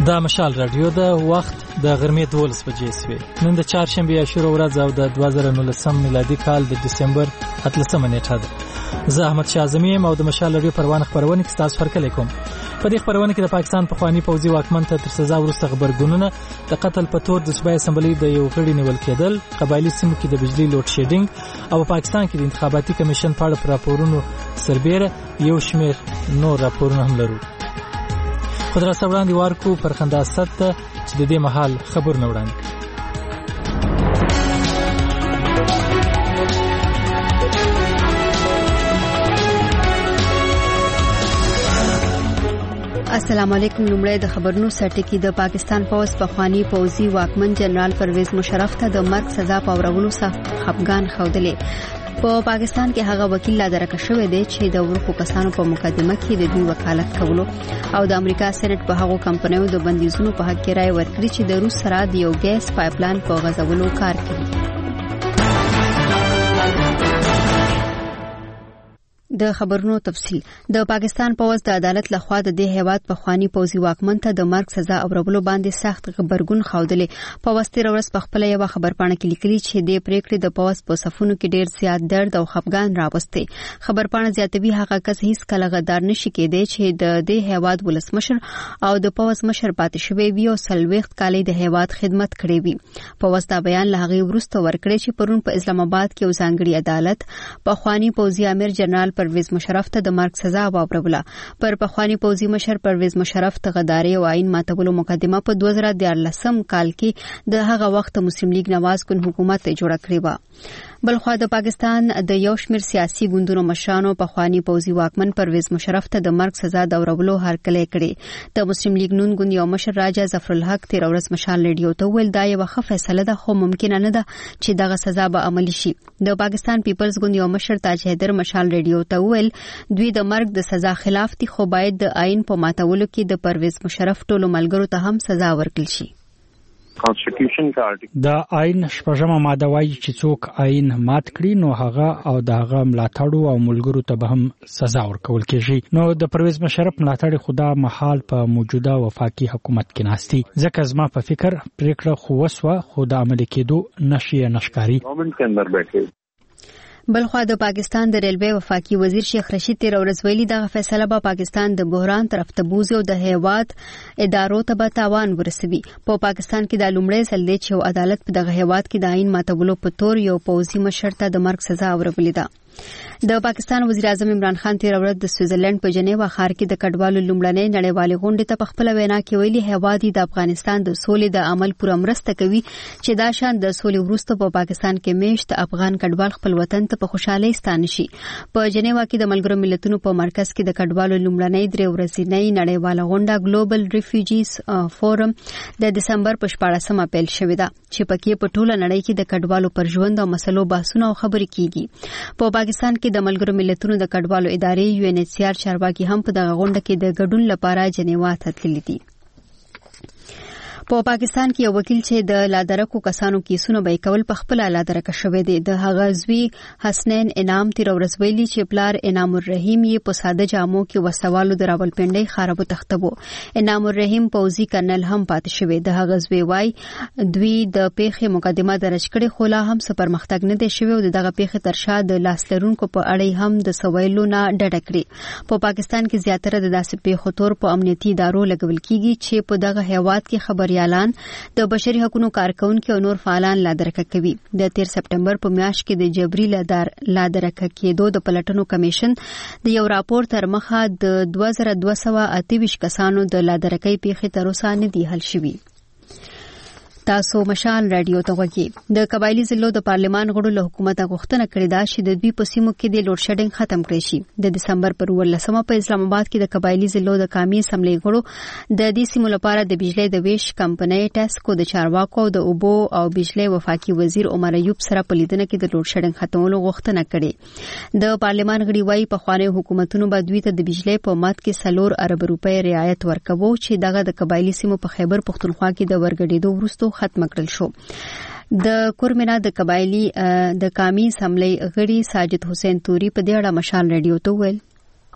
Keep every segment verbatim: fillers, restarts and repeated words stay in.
دا مشال رادیو د وخت د غرمې دولس بجې سوې. نن د چهارشنبې عاشوره ورځ او د دوه زره نولسم میلادي کال د دسمبر اتلسمه نیټه ده. زه احمد شاه اعظمي یم او د مشال رادیو پروانه خبرونه کې تاسو هرکلی کوم. په دې خبرونه کې د پاکستان پخوانی پوځي واکمن ته تر سزا وروسته خبرګونونه، د قتل په تور د صوبایي اسمبلی د یو غړي نیول کېدل، قبایلي سیمو کې د بجلی لوډ شیډینګ او په پاکستان کې د انتخاباتي کمیشن په اړه راپورونو سربېره یو شمېر نور راپورونه هم لرو. خو در سره وړاندې ورکو پر خندا ست چې د دې مهال خبرونه وړاندې کړي. السلام علیکم. لومړی د خبرونو سرټکی. د پاکستان پوځ پخوانی پوځي واکمن جنرال پرویز مشرف ته د مرګ سزا په ورولو سخت خفګان ښودلې. په پاکستان کې هغه وکیل لا درکه شوی دی چې د ورکو کسانو په مقدمه کې د دوی وکالت کولو او د امریکا سېنات په هغو کمپنیو د بندیزونو په حق کې رائے ورکړي چې د روس سره د یو ګیس پایپلاین په غځولو کار کوي. د خبرونو تفصیل. د پاکستان پوځ د عدالت لخوا د دې هیواد پخوانی پوځي واکمن ته د مرګ سزا اورولو باندې سخت خبرګون ښودلې. پوځ تیر ورځ په خپل یو خبرپاڼه کې لیکلي چې د پریکړې د پوځ په صفونو کې ډیر زیات درد او خفګان راوستي. خبرپاڼه زیاتوي هغه کس هیڅ کله غدار نشي کېدی چې د دې هیواد ولسمشر او د پوځ مشر پاتې شوی وي او سلويخت کالي د هیواد خدمت کړې وي. پوځ دا بیان له هغه وروسته ورکړی چې پرون په اسلام آباد کې ځانګړي عدالت پخوانی پوځي امیر جنرال پرویز مشرف ته د مرګ سزا واوروله. پر پخوانی پوځي مشر پرویز مشرف ته غداري او عین ماتولو مقدمه په دوه زره دیارلسم کال کې د هغه وخت مسلم لیگ نواز ګوند حکومت جوړه کړې و. بلخوا د پاکستان د یو شمېر سیاسي ګوندونو مشرانو پخوانی پوځي واکمن پرویز مشرف ته د مرګ سزا د اورولو هرکلی کړي. د مسلم لیگ نون ګوند یو مشر راجا ظفر الحق تیر ورځ مشال ریډیو ته ویل دا یو ښه فیصله ده خو ممکن نه ده چې دغه سزا به عملي شي. د پاکستان پیپلز ګوند یو مشر تاج حیدر مشال ریډیو ته ویل دوی د مرګ د سزا خلاف دي خو باید د آئین په ماتولو کې د پرویز مشرف ټولو ملګرو ته هم سزا ورکړل شي. کانسټیټیوشن کا د آئین شپږمه ماده وايي چې څوک آئین مات کړي نو هغه او دغه ملاتړو او ملګرو ته به هم سزا ورکول کېږي. نو د پرویز مشرف ملاتړ خدا محال په موجوده وفاقي حکومت کې ناشتي ځکه زما په فکر پریکړه خو وسوه خو د عملي کېدو نشي نشکاري. ګورنمنت کې اندر بیٹھے. بلخوا د پاکستان د ریلوے وفاقي وزیر شیخ رشید تیر ورځ ویلي دغه فیصله به پاکستان د بحران طرف ته بوزي او د هیواد ادارو ته به تاوان ورسوي. په پاکستان کې د لومړی ځل دی چې عدالت په دغه هیواد کې د آئین ماتولو په تور یو پوځي مشر ته د مرګ سزا ورکړې ده. د پاکستان وزیر اعظم عمران خان تیر ورځ د سویټزرلند په جنیوا ښار کې د کډوالو لومړنۍ نړیوالې غونډې ته په خپل وینا کې ویلي هیواد د افغانستان د سولې د عمل پوره مرسته کوي چې دا شان د سولې وروسته په پاکستان کې میشت افغان کډوال خپل وطن ته په خوشحالۍ ستانه شي. په جنیوا کې د ملګرو ملتونو په مرکز کې د کډوالو لومړنۍ درې ورځنۍ نړیواله غونډه ګلوبل ریفیوجیز فورم د دسمبر په شپاړسمه پیل شوې ده چې پکې په ټوله نړۍ کې د کډوالو پر ژوند او مسلو بحثونه او خبرې کیږي. په پاکستان کې د ملګرو ملتونو د کډوالو ادارې یو ان ایچ سی آر چارواکي هم په دغه غونډه کې د ګډون لپاره جنیوا ته تللي دي. په پاکستان کې یو وکیل چې د لادرکو کسانو کیسونه به کول په خپل لادرکه شوی دی. د هغه زوی حسنین انعام تیر ورځ ویلي چې پلار انعام الرحیم یې په ساده جامو کې وسوالو د راولپنډۍ خرابو تختبو. انعام الرحیم پوځي کرنل هم پاتې شوی. د هغه زوی وای دوی د پیښې مقدمه درج کړې خو لا هم څه پرمختګ نه دی شوی او دغه پیښې تر شا د لاسلرونکو په اړه هم د سویلو نه ډډه کړې. په پاکستان کې زیاتره د داسې پیښو تور په امنیتي ادارو لګول کیږي چې په دغه هیواد کې خبر اعلان د بشري حقوقو کارکونکو او نور فعالان لادرکه کوي. د تیر سپټمبر په میاشت کې د جبري لادر لادرکه کېدو د پلټنو کمیشن د یو راپور تر مخه د دوه زره دوه سوه اته ویشت کسانو د لادرکۍ پیښې تر اوسه نه دي حل شوي. تاسو مشال رادیو ته وګورئ. د قبایلی ضلعو د پارلمان غړو له حکومت غوښتنه کړې ده چې د دوی په سیمو کې د لوډ شیډینګ ختم کړي شي. د دسمبر پر ولسمه په اسلام آباد کې د قبایلی ضلعو د قومي اسمبلی غړو د دې سیمو لپاره د بجلی د ویش کمپنۍ ټاسکو د چارواکو د اوبو او بجلی وفاقي وزیر عمر ایوب سره په لیدنه کې د لوډ شیډینګ ختمولو غوښتنه کړې. د پارلمان غړي وايي په خواني حکومتونو باندې دوی ته د بجلی په مات کې سلور ارب روپۍ رعایت ورکوي چې دغه د قبایلی سیمو په خیبر پختونخوا کې د ورګډېدو وروسته ختم کړل شو. د کورمنا د قبایلی د قومي اسمبلی غړي ساجد حسین توري په دې اړه مشال رادیو ته ویل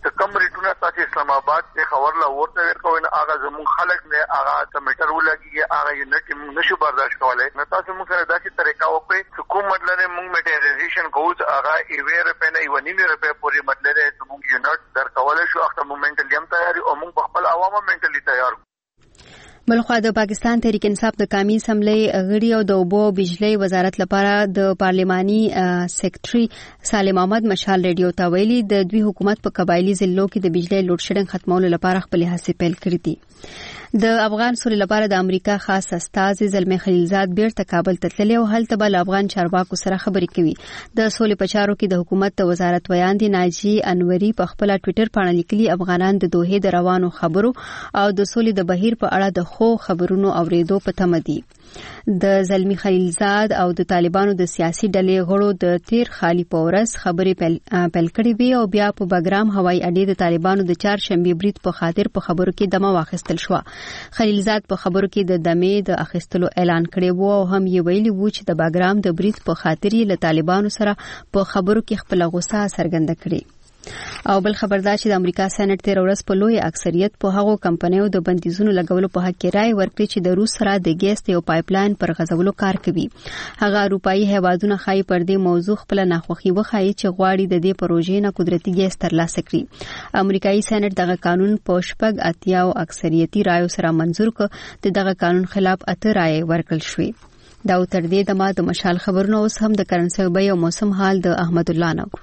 چې کوم ریټونه تاسو اسلام آباد ته خبر لا ورته ورکوي نه هغه زموږ خلک نه هغه کمیټر ولګي هغه یونټ موږ نشو برداشت کولای نه تاسو موږ سره داسې طریقه وکړي چې کوم مطلب موږ میټریزیشن کوو هغه ایوه روپے نه یو نیمه روپے پورې مطلب چې موږ یونټ درکول شو اخته مومنټلی هم تیاری او موږ په خپل عوامو منټلی تیار. بلخوا د پاکستان تحریک انصاف د قومي اسمبلی غړي او د اوبو او بجلی وزارت لپاره د پارلماني سیکریټري سالم احمد مشال ریډیو ته ویلي د دوی حکومت په قبایلی ضلعو کې د بجلی لوډ شیډینګ ختمولو لپاره خپل هڅې پیل کړې دي. د افغان سولې لپاره د امریکا خاص استازي زلمي خلیلزاد بیرته کابل ته تللی او هلته بل افغان چارواکو سره خبرې کوي. د سولې په چارو کې د حکومت د وزارت ویاندې ناجی انوري په خپل ټوئیټر باندې لیکلي افغانان د دوحې د روانو خبرو او د سولې د بهیر په اړه د خو خبرونو اوریدو په تمه دي. د زلمي خلیلزاد او د طالبانو د سیاسي ډلې غړو د تیر خالي پورس خبرې پیل کړې وي او بیا په بګرام هوایي اډې د طالبانو د چار شنبه برید په خاطر په خبرو کې دمه واخیستل شو. خلیلزاد په خبرو کې د دمې د اخیستلو اعلان کړی وو او هم یې ویلي وو چې د بګرام د برید په خاطر له طالبانو سره په خبرو کې خپل غوسه څرګنده کړې. او بل خبردار چې د امریکا سېنات تیر ورځ په لوی اکثریت په هغو کمپنیو د بندیزونو لګولو په حق کې رائے ورکړي چې د روس سره د ګیس یو پایپ لاین پر غځولو کار کوي. هغه اروپאי هیوادونه خای پر دې موضوع خپل ناخوښي وخایي چې غواړي د دې پروژې نه قدرتي ګیس ترلاسه کړي. امریکایي سېنات دغه قانون په شپږ اتیا او اکثریتي رائے سره منزور کړ. د دغه قانون خلاف اته رائے ورکړل شوې. دا تر دې دمه د مشال خبرونه اوس هم د کرنسي بیه او موسم حال د احمد الله نور.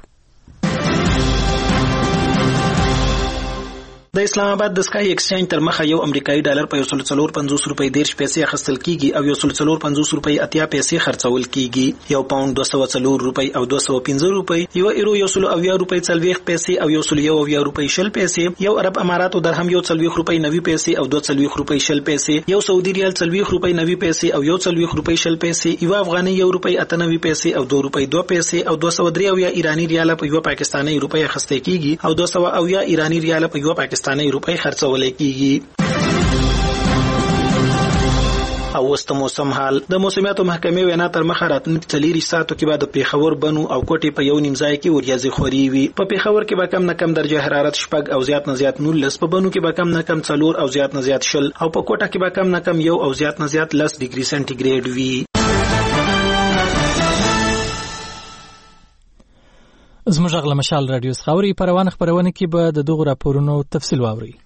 د اسلام آباد د سکای ایکسچینج تر مخه یو امریکایي ډالر په یو سل څلور پنځوس روپۍ دیرش پیسې اخیستل کیږي او یو سل څلور پنځوس روپۍ اتیا پیسې خرڅول کیږي. یو پاوند دوه سوه څلور روپۍ او دوه سوه پنځه روپۍ، یو ایرو یو سل اویا روپۍ څلوېښت پیسې او یو سل یو اویا روپۍ شل پیسې، یو عرب اماراتو درهم یو څلوېښت روپۍ نوي پیسې او دوه څلوېښت روپۍ شل پیسې، یو سعودي ریال څلوېښت روپۍ نوي پیسې او یو څلوېښت روپۍ شل پیسې، یو افغاني یو روپۍ اته نوي پیسې او دوه روپۍ دوه پیسې او دوه سوه درې اویا ایرانی ریال په یو پاکستاني روپۍ اخیستل کیږي او دوه سوه اویا ایرانی ریال په یو پاکستاني روپۍ خرڅول کیږي. او وست موسم حال د موسمیاتو محکمې وینا تر مخه راتلونکي څلور ساعتو کې بعد پیښور بنو او کوټې په یو نیم ځای کې وریځې خوري وي. په پیښور کې به کم نه کم درجه حرارت شپږ او زیات نه زیات نولس، په بنو کې به کم نه کم څلور او زیات نه زیات شل او په کوټه کې به کم نه کم یو او زیات نه زیات لس ډیګري سنټیګریډ وي. زموږ غل مشال رادیو خبري پروانه خبرونه کې به د دغه راپورونو تفصیل واوري.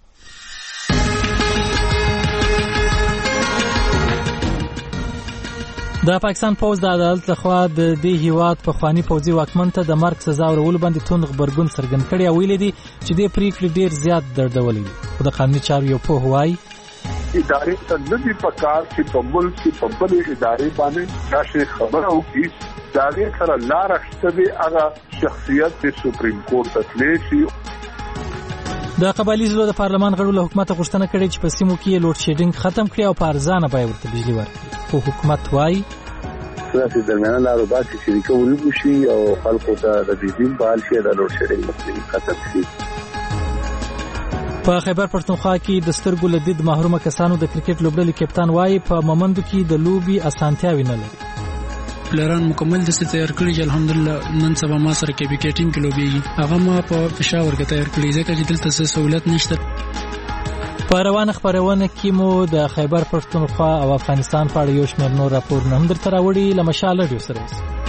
د پاکستان پوز د عدالت لخوا د دې هیواد په خواني پوزي واکمن ته د مرګ سزا ورول باندې توند خبرګون څرګند کړي او ویلي دي چې د پریکړې ډیر زیات دردولې دي. خو د قانوني چارو یو په هوای ادارې ته د دې پکار چې په ملک کې په بل ادارې باندې راشي خبره وکړي دا غیر سره لار شته هغه شخصیت د سپریم کورټ ته تللی شي. د قبایلی ضلعو د پارلمان غړو له حکومت غوښتنه کړې چې په سیمو کې لوډ شیډینګ ختم کړي او په ارزانه بیه ورته بجلی ورکړي. خو حکومت وایي چې درمیانه لارو باسي چې ریکوري وشي او خلکو ته د بجلی بحال شي د لوډ شیډینګ ختم شي. په خیبر پښتونخوا کې د سترګو له دید محرومه کسانو د کرکټ لوبډلې کپتان وایي په مومندو کې د لوبي اسانتیاوي نه لري. پلیران مکمل د ست تیار کړی چې الحمدلله نن سبا ما سره کې بي ټیم کې لوبي هغه ما په پېښور کې تیار کړی ځکه چې دلته څه سہولت نشته. په روانه خبرونه کې مو د خیبر پښتونخوا او افغانستان په اړه یو شمېر نور راپورونه هم درته راوړي. له مشال رادیو سره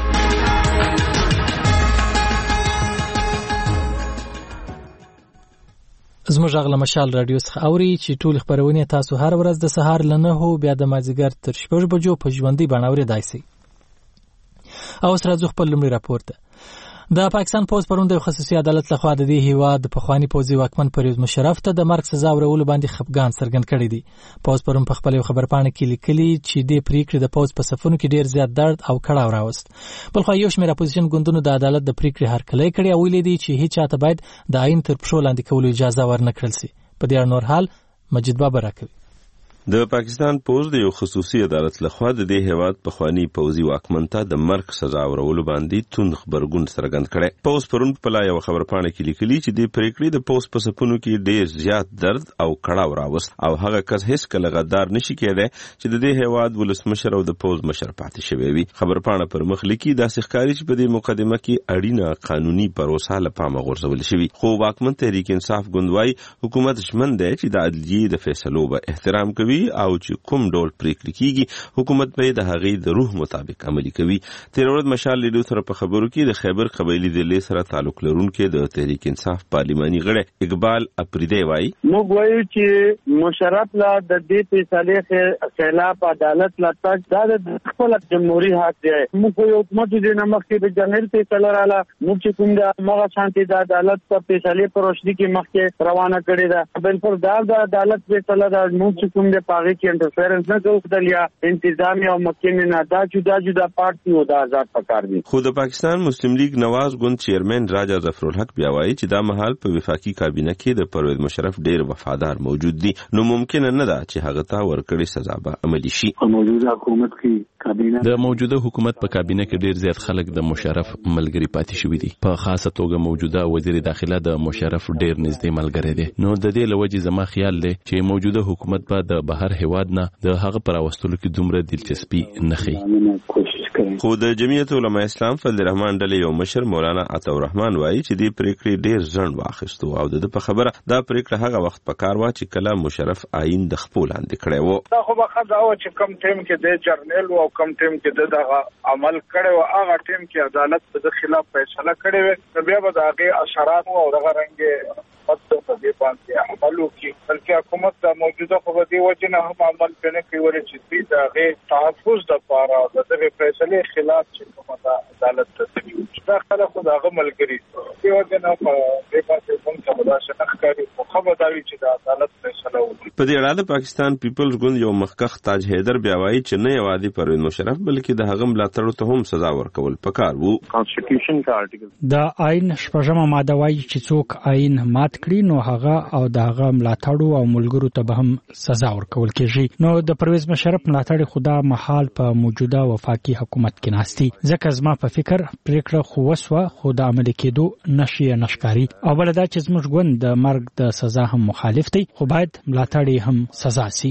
زموږ غل مشال رادیو څخه اوري چې ټول خبرونه تاسو هر ورځ د سهار له نهو بیا د مازیګر تر شپږ بجو په ژوندۍ بڼه اورېدای شئ. او سره ځو خپل لومړی راپور ته. د پاکستان پوز پرون د خصوصي عدالت لخوا د دې هیواد د پخوانی پوزي واکمن پرویز مشرف ته د مرګ سزا ورول باندې خپګان څرګند کړی دی. پوز پرون په خپل خبرپاڼه کې لیکلي چې د پریکړې د پوز په صفونو کې ډیر زیات درد او کړهو راوست. بلخو یو شمېر اپوزیشن ګوندونو د عدالت د پریکړې هرکلی کړی او ویلي دي چې هیڅ چاته باید د عین تر پښو لاندې کولو اجازه ورنکړل شي. په دې اړه نور حال مجید بابا راکوي. د پاکستان پوز د یو خصوصي عدالت لخوا د دې هیواد پخوانی پوزي واکمن ته د مرګ سزا ورولو باندې توند خبرګون څرګند کړي. پوز پرون په لا یو خبرپاڼه کې لیکلي چې د پریکړې د پوز په سپونو کې ډېر زیات درد او کړاو راوست او هغه کس هیڅ کله غدار نشي کېدای چې د دې هیواد ولسمشر او د پوز مشر پاتې شوی وي. خبرپاڼه پر مخ لیکي داسې ښکاري چې په دې مقدمه کې اړینه قانوني پروسه له پامه غورځول شوې، خو واکمن تحریک انصاف ګوند حکومت ژمن دی چې د عدلیې د فیصلو به احترام کوي او چې کوم ډول پریکړې کیږي حکومت به د هغې د روح مطابق عملي کوي. تیر ورځ مشال لیدو سره په خبرو کې د خیبر قبایلی ضلع سره تعلق لرونکي د تحریک انصاف پارلماني غړی اقبال اپریدی وایي موږ وایو چې مشرف لا د دې فیصلې خلاف عدالت لا تک د خپل جمهوریت حق دی. موږ یو حکومت دې نه مخکې د جنرال فیصله رااله موږ چې کوم د مغه شانتي د عدالت په فیصلې پر روشنی کې مخکې روانه کړې ده بلکې دا د عدالت فیصله د موږ چې کوم د پاغي کې انټرفیرنس نه کوي یا انتظامی او محکمې نه دا جدا جدا پارټي او د آزاد پکار دي. خو د پاکستان مسلم لیگ نواز ګوند چیرمن راجا ظفرالحق بیا وایي چې دا مهال په وفاقي کابینه کې د پرویز مشرف ډیر وفادار موجود دي، نو ممکن نه ده چې هغه ته ورکړي سزا به عملي شي. موجوده حکومت کې کابینه د موجوده حکومت په کابینه کې ډیر زیات خلک د مشرف ملګری پاتې شوی دي، په خاصه توګه موجوده وزیر داخله د مشرف ډیر نږدې ملګری دی. نو د دې لوجې زما خیال دی چې موجوده حکومت به د بهر هیواد نه د هغه پر واستلو کې دومره دلچسپي نه ښيي. خو د جمعیت علماء اسلام فضل الرحمن ډلې یو مشر مولانا عطاالرحمن وایي چې دې پریکړې ډیر ځنډ واخیستو او د په خبره دا پریکړه هغه وخت پکار وا چې کله مشرف آئین د خپل لاندې کړی وو. دا خو به خدا او چې کم ټیم کې د جرنل او کم ټیم کې د عمل کړي او هغه ټیم کې عدالت د خلاف فیصله کړي وي بیا به هغه اشارات او دغه رنګ پته په دې باندې عملو کې بلکې حکومت د موجوده خو د وجه نه هم عمل کنه کوي ورې چې د هغه تحفظ د لپاره د دغه فیصله خلاف چې کومه عدالت ته دا خلک خو دغه ملګری دی وجه نه په دې باندې کوم څه ودا شنه ښکاري خو خبر دا وی چې د عدالت فیصله وکړي. په دې اړه د پاکستان پیپلز ګوند یو مخکښ تاج حیدر بیا وایي چې نه یوازې پرویز مشرف بلکې د هغه ملاتړو ته هم سزا ورکول پکار وو. کانسټیټیوشن کا آرټیکل د آئین شپږمه ماده وایي چې څوک آئین مات کړي نو هغه او د هغه ملاتړو او ملګرو ته به هم سزا ورکول کېږي. نو د پرویز مشرف ملاتړ خدا محال په موجوده وفاقي حکومت کې ناشتي ځکه زما په فکر پریکړه خو وسوه خو د عمل کېدو نشي نشکاري او بل دا چې زموږ ګوند د مرګ د سزا هم مخالف دی خو باید ملاتړ هم سزا سي.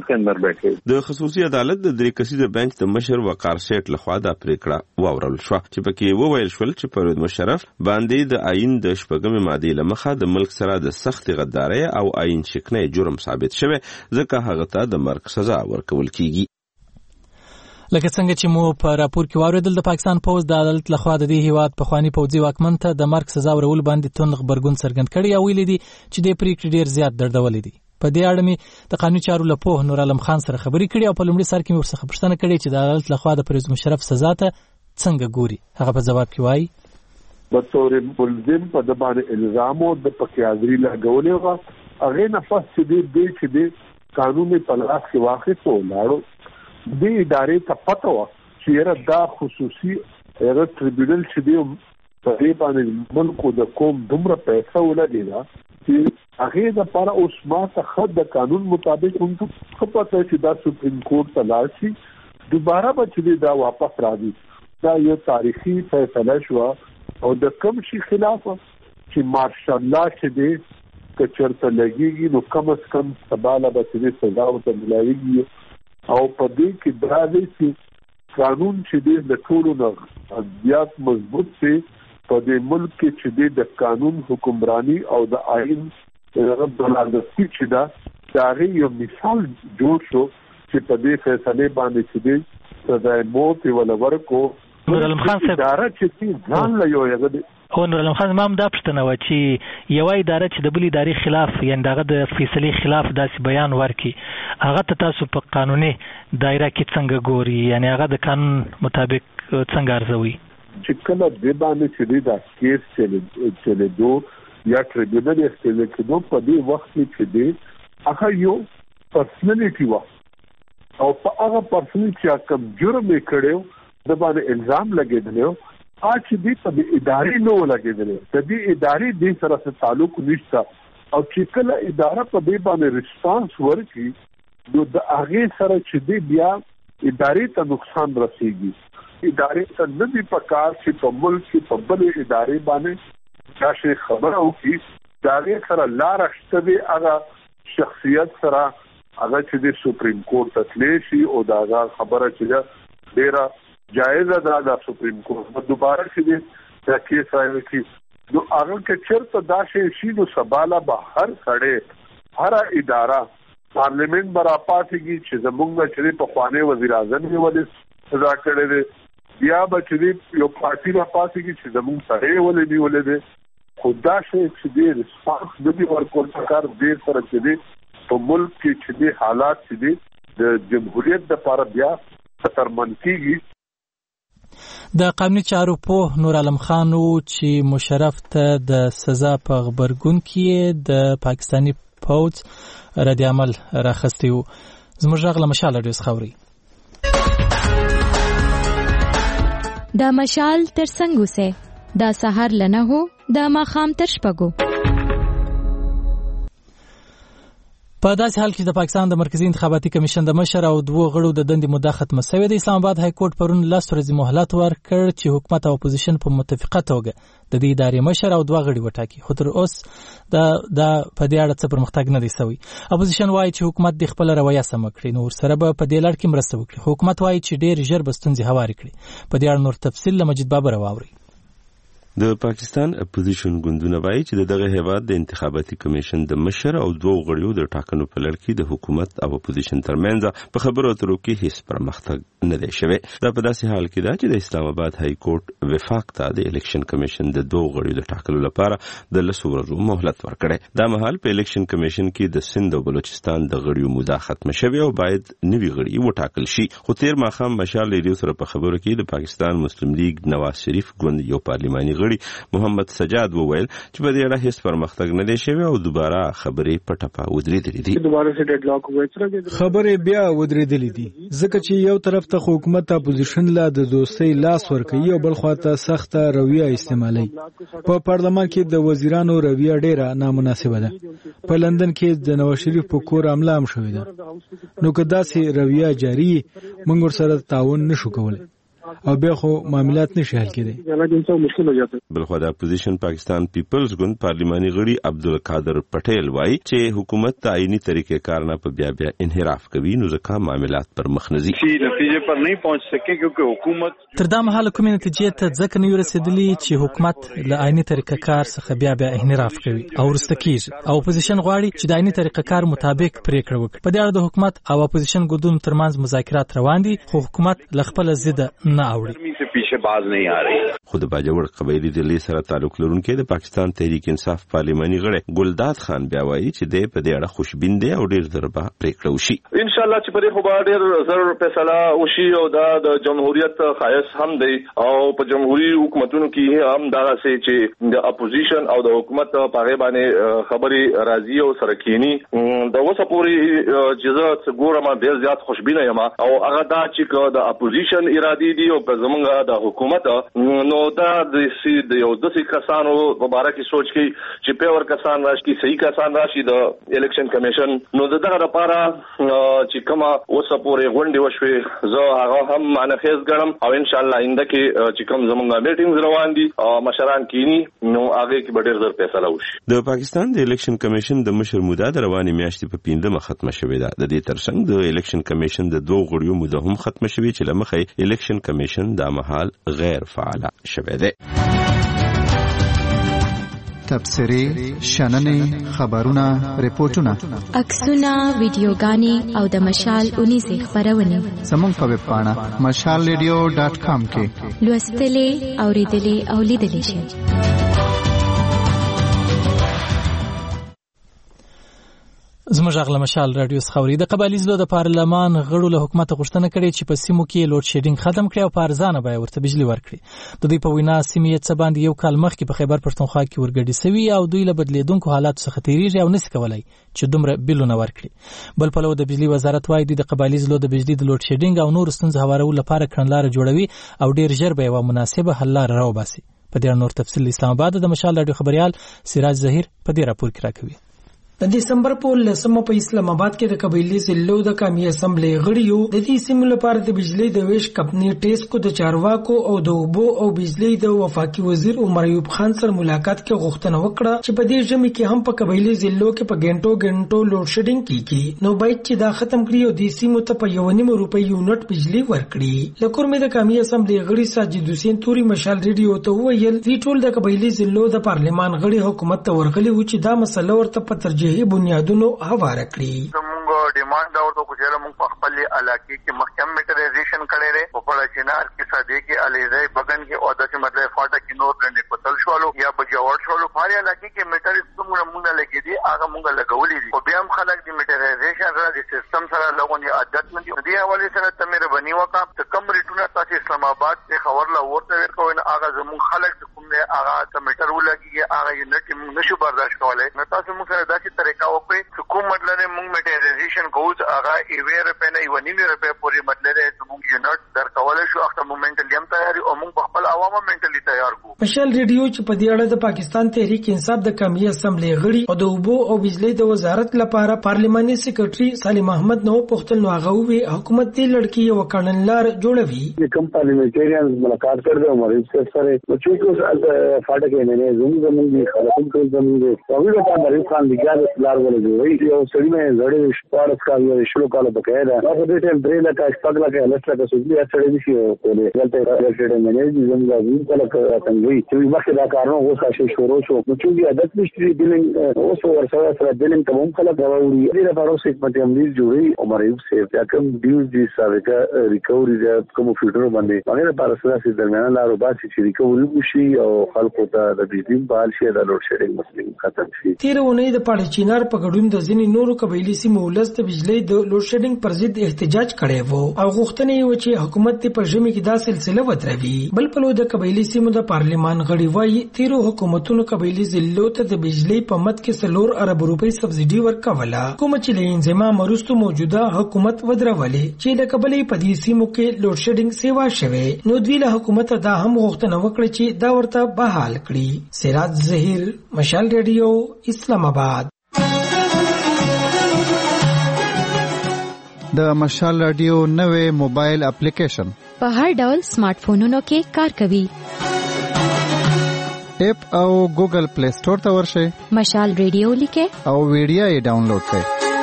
د خصوصي عدالت د درې کسیزه بنچ د مشر وقار سیټ لخوا د پریکړه واورل شو چې پکې وویل شول چې پرویز مشرف باندې د آئین د شپږمې ماده لمخه د ملک سره د سخت غدارۍ او آئین شکنۍ جرم ثابت شوی ځکه هغه ته د مرګ سزا ورکول کیږي. لکه څنګه چې مو په راپور کې واوریدل د پاکستان پوز د عدالت لخوا د دې هیواد پخوانی پوځي واکمن ته د مرګ سزا ورول باندې توند خبرګون څرګند کړي او ویلي دي چې د پریکړې ډیر زیات دردولې دي. په دې اړه مې د قانوني چارو لپاره نور عالم خان سره خبرې کړې او په لومړي سر کې مې ورڅخه پوښتنه کړې چې د عدالت لخوا د پرویز مشرف سزا ته څنګه ګوري. هغه په جواب کې وایي په تور ملزم په د باندې الزام او د پکیازري لګولې و هغه نه پس دې دې چې دې قانوني پلاس کې واقع ته لاړو دې ادارې ته پته و چې دا خصوصي هغه ټریبیونل چې دې په دې باندې ملک د کوم دومره پیسې ولګیدا چې هغه د لپاره اوس ما ته خد د قانون مطابق هم څه پته چې دا سپریم کورټ ته لاړ شي دوباره به چې دا واپس راځي. دا یو تاریخي فیصله شو او د کوم شي خلاف چې ماشاء الله چې دې کچرته لګيږي نو کم از کم سباله به چې سزا ورته ملایږي او په دې کې دا دی چې قانون چې دې د ټولو نه زیات مضبوط شي په دې ملک کې چې د قانون حکمرانی او د آئین هغه بلادستی چې دا دا یو مثال جوړ شو چې په دې فیصله باندې چې دې سزا موت ولا ورکو نور علم خان صاحب اداره چې ځان له یو یغه هو نور علم خان ما هم دا پښتنه و چې یو اداره چې د بل ادارې خلاف یعنی دغه د فیصلې خلاف داسې بیان ورکي هغه ته تاسو په قانوني دایره کې څنګه ګوري یعنی هغه د قانون مطابق څنګه ارزوي چې کله د باندې چې دا کیس چې چې دوه یا ټریبیونل استل کې دوه په دې وخت کې چې هغه یو پرسنالټي و او په هغه پرسنالټي کوم جرم یې کړو د باندې الزام لګیدلو اچ دې په ادارې نو لګیدلو د دې ادارې د سره څه تعلق نشته او چې کله اداره په دې باندې ریسپانس ورکړي نو د هغه سره چې دی بیا ادارې ته نقصان رسیږي ادارې ته نه دی پکار چې په ملک کې په بل ادارې باندې دا شی خبره وکړي دا هغه سره لار شته دی هغه شخصیت سره هغه چې د سپریم کورټ ته تللی شي او دا خبره چې ډیره جایزه ده د سپریم کورټ په دوباره چې دی دا کیس راوړي نو هغه کې چېرته دا شی شي نو سباله به هر سړی هر اداره پارلیمنت برا پاتېږي چې زمونږ چې پخوانی وزیر اعظم یې ولې سزا کړی دی بیا به چې یو پارټي را پاتېږي چې زمونږ سړی ولې نیولې دی خو دا شی چې دی رسپانس نه دی ورکول پکار ډېر سره چې دی په ملک کې چې دی حالات چې دی د جمهوریت دپاره بیا خطرمند کېږي د قانوني چارو پوه نور عالم خان چې مشرف ته د سزا په غبرګون کې د پاکستاني پوځ رد عمل راخستی و زموږ غږ له مشال ډیس خوري دا مشال تر څنګه سه دا سحر لنه هو دا ماخام تر شپږو په داسې حال کې د پاکستان د مرکزی انتخاباتي کمیشن د مشر او دوه غړو د دندې مدعا ختمه شوې د اسلام آباد های کورټ پرون لاس ورځې مهلت ورکړ چې حکومت او اپوزیشن په متفقه توګه د دې ادارې مشر او دوه غړي وټاکي خو تر اوسه دا د په دې اړه څه پرمختګ نه دی شوی اپوزیشن وایي چې حکومت د خپل رویه سم کړي نو سره به په دې لړ کې مرسته وکړي حکومت وایي چې ډېر ژر به ستونزې هوارې کړي په دې اړه نور تفصیل له مجید بابر واوري د پاکستان اپوزیشن ګوندونه وایي چې دغه هیواد د انتخاباتي کمیشن د مشر او دوه غړیو د ټاکنو په لړ کې د حکومت او اپوزیشن ترمنځ په خبرو اترو کې هیڅ پرمختګ نه دی شوی دا په داسې حال کې ده چې د اسلام آباد های کورټ وفاق ته د الیکشن کمیشن د دوه غړیو د ټاکلو لپاره د لسو ورځو مهلت ورکړی دا مهال په الیکشن کمیشن کې د سند او بلوچستان د غړیو موده ختمه شوې او باید نوي غړي وټاکل شي خو تیر ماښام مشال ریډیو سره په خبرو کې د پاکستان مسلم لیگ نواز شریف ګوند یو پارلماني محمد سجاد وویل چې په دې اړه هیڅ پرمختګ نه دی شوی او دوباره خبرې په ټپه ودرېدلې دي دوباره سي ډیډ لاک وایي خبرې بیا ودرېدلې دي ځکه چې یو طرف ته حکومت اپوزیشن لا د دوستۍ لاس ورکوي او بل خواته سخته رویه استعمالوي په پارلمان کې د وزیرانو رویه ډیره نامناسبه ده په لندن کې د نواز شریف په کور حمله هم شوې ده نو که داسې رویه جاری موږ ورسره تعاون نشو کولی او بیا خو معاملات نشي حل کېدای بلخو د اپوزیشن پاکستان پیپلز ګوند پارلیماني غړي عبدالقادر پټیل وایي چې حکومت ته آئینی طریقې کار نه په بیا بیا انحراف کوي نو ځکه معاملات پر مخ نه ځي نتیجې پر نه پہنچ سکے کیونکه حکومت تر دا مهاله کومې نتیجې ته ځکه نه ورسېدلی چې حکومت له آئینی طریقې کار څخه بیا بیا انحراف کوي او ورسته کیږي او اپوزیشن غواړي چې د آئینی طریقې کار مطابق پریکړه وکړي په دې اړه د حکومت او اپوزیشن ګوندونو ترمنځ مذاکرات روان دي خو حکومت له خپل ضد نه اوړي پیشه باز نه یاري خود باجوړ قبایلی ډلې سره تعلق لرونکي د پاکستان تحریک انصاف پارلماني غړي ګلداد خان بیا وایي چې د په دې اړه خوشبین دي او ډیر ضربه پریکړه وشي ان شاء الله چې په دې خو به ډیر زر فیصله وشي او دا د جمهوریت خاص هم دی او په جمهوریت حکومتونو کې هم دا سي چې د اپوزیشن او د حکومت په هغه باندې خبري راځي او سره کینی د وسه پوری جزات ګورم ډیر زیات خوشبینه یم او هغه دا چې د اپوزیشن ارادي دي او په زمونږ د حکومت نو دا د سي د یو د سي کسانو مبارک سوچ کی چې پیور کسان راشي صحیح کسان راشي د الیکشن کمیشن نو دغه لپاره چې کومه اوسه پورې غونډه وشوي زه هغه هم مانفیز ګرم او ان شاء الله انده کې چې کوم زمونږ میټینګز روان دي او مشران کینی نو هغه کې ډېر زر فیصله وشي د پاکستان د الیکشن کمیشن د مشر موده د رواني میاشتې په پیندمه ختمه شوې ده د دې ترڅنګ د الیکشن کمیشن د دوه غړیو موده هم ختمه شوې چې لمخې الیکشن کمیشن د مهال غیر فعال شوه ده تبصره شننه خبرونه ریپورتونه عکسونه ویډیوګانې او د مشال اونیزه خبرونه زموږ په ویب پاڼه مشال ریډیو ډاټ کام کې لوستلې اوریدلې او لیدلې شئ زموږ غږ له مشال رادیو خوري د قبایلی زلو د پارلمان غړو له حکومت غوښتنه کړې چې په سیمو کې لوډ شیډینګ ختم کړي او په ارزانه بیه ورته بجلی ورکړي د دوی په وینا سیمې څه باندې یو کال مخکې په خیبر پښتونخوا کې ورګډي سوي او دوی له بدلیدونکو حالاتو څخه تیریږي او نشي کولای چې دومره بیلونه ورکړي بل په لور د بجلی وزارت وايي د قبایلی زلو د بجلی د لوډ شیډینګ او نور ستونزې هوارولو لپاره کړنلاره جوړوي او ډیر ژر به یو مناسبه حل لاره راوباسي په دې نور تفصیل اسلام آباد د مشال رادیو خبريال سراج ظهیر په دې راپور کې راکوي د دسمبر په لسمه په اسلام آباد کې د قبایلی ضلعو د قومي اسمبلی غړیو د دې سیمې لپاره د بجلی د ویش کمپنۍ ټیسکو د چارواکو او د اوبو او بجلی د وفاقي وزیر عمر ایوب خان سره ملاقات کې غوښتنه وکړه چې په دې ژمي کې هم په قبایلی ضلعو کې په ګنټو ګنټو لوډ شیډینګ کیږي نو باید چې دا ختم کړي او د سیمو ته په یو نیم روپۍ یونټ بجلی ورکړي. لکور مې د قومي اسمبلی غړي ساجد حسین توري مشال ریډیو ته وویل دوی ټول د قبایلی ضلعو د پارلمان غړي حکومت ته ورغلي و چې دا مسله ورته په ترجیحي بنیادونو هواره کړي. زموږ ډیمانډ دا ورته کوچره موږ په خپل علاقې کې محکم میټرایزیشن کړی دی په پړه چنار کې ساده کې الیزای بغن کې او د مطلب فاټا کې نور باندې پتل شوالو یا بجاوړ شوالو په علاقې کې میټر څومره مونږ لګې دي هغه مونږ لګولې دي او بیا هم خلک د میټرایزیشن را د سیستم سره لغونی عادت مندي دی حواله سره تمره بنی وکا ته کم ریټونه تاسو اسلام آباد ته خبر لا ورته ورکوین هغه زموږ خلک کوم نه هغه ته میټر ولګي هغه یونټ موږ نشو برداشت کولای نو تاسو موږ سره داسې طریقه وکړئ کوم مطلب موږ میټرایزیشن کوز هغه ایوه روپے نه یو نیم روپے پورې مطلب موږ یونټ در کولای شو اخته مومنټلی هم تیاری او موږ خپل عوامو منټلی تیار کو. مشال ریډیو چې په دې اړه د پاکستان تحریک انصاف د قومي اسمبلی غړي او د اوبو او بجلی د وزارت لپاره پارلماني سیکریټري سالم احمد نو پختل نو هغه وی حکومت دې لړکی یو کړنلار جوړوي. کوم پارلیمنټریان ملاقات کړو مریض سره نو چې اوس فاټه کې نه زموږ زموږ خلکو ټول زموږ او دا مریض خان لګیا لار ولې یو سړی مې زړې شپارس کال یو شلو کال بقاعده هغه دې ټیم درې لکه شپږ لکه لسته کې سوي اڅړې دي چې په دې دلته راځي مې زموږ د کله څنګه چې مخکې دا کارونه وسه شروع شو نو چې عادت نشي بلنګ اوس ورسره سره بلنګ ته هم خلک راوړي دې لپاره اوس حکمت عملی جوړي عمر ایوب سیف یا کوم ډیوز دي سابقه ریکوري د کوم فیوټر باندې هغه لپاره سره درمیان لارو باسي چې ریکوري وشي او خلکو ته د بجلی بحال شي د لوډ شیډینګ مسلې ختم شي. تیرونه د پاړ چینار په ګډون د ځینې نورو قبایلی سیمو ولس د بجلی د لوډ شیډینګ پر ضد احتجاج کړی وو او غوښتنه یې و چې حکومت ته په ژمي کې دا سلسله ودروي. بل په لور د قبایلی سیمو د پارلمان غړي وایي تیرو حکومتونو قبایلی ضلعو ته د بجلی په مد کې سلور ارب روپۍ سبسيډي ورکوله کوم چې له انضمام وروسته موجوده حکومت ودرولې چې د قبایلی په دې سیمو کې لوډ شیډینګ سیوا شوه نو دوی له حکومت دا هم غوښتنه وکړه چې دا ورته بحال کړي. سراج ظهیر مشال ریډیو اسلام آباد. د مشال رادیو نوې موبایل اپلیکیشن په هر ډول سمارټ فونونو کې کار کوي. اپ او ګوګل پلی سٹور ته ورشئ مشال ریډیو لیکه او ویډیو یې ډاونلوډ کړئ.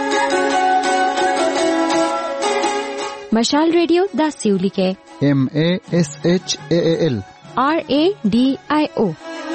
مشال ریډیو دا سیو لیکه ایم ا اس ایچ ا ال آر ا ډی آی او.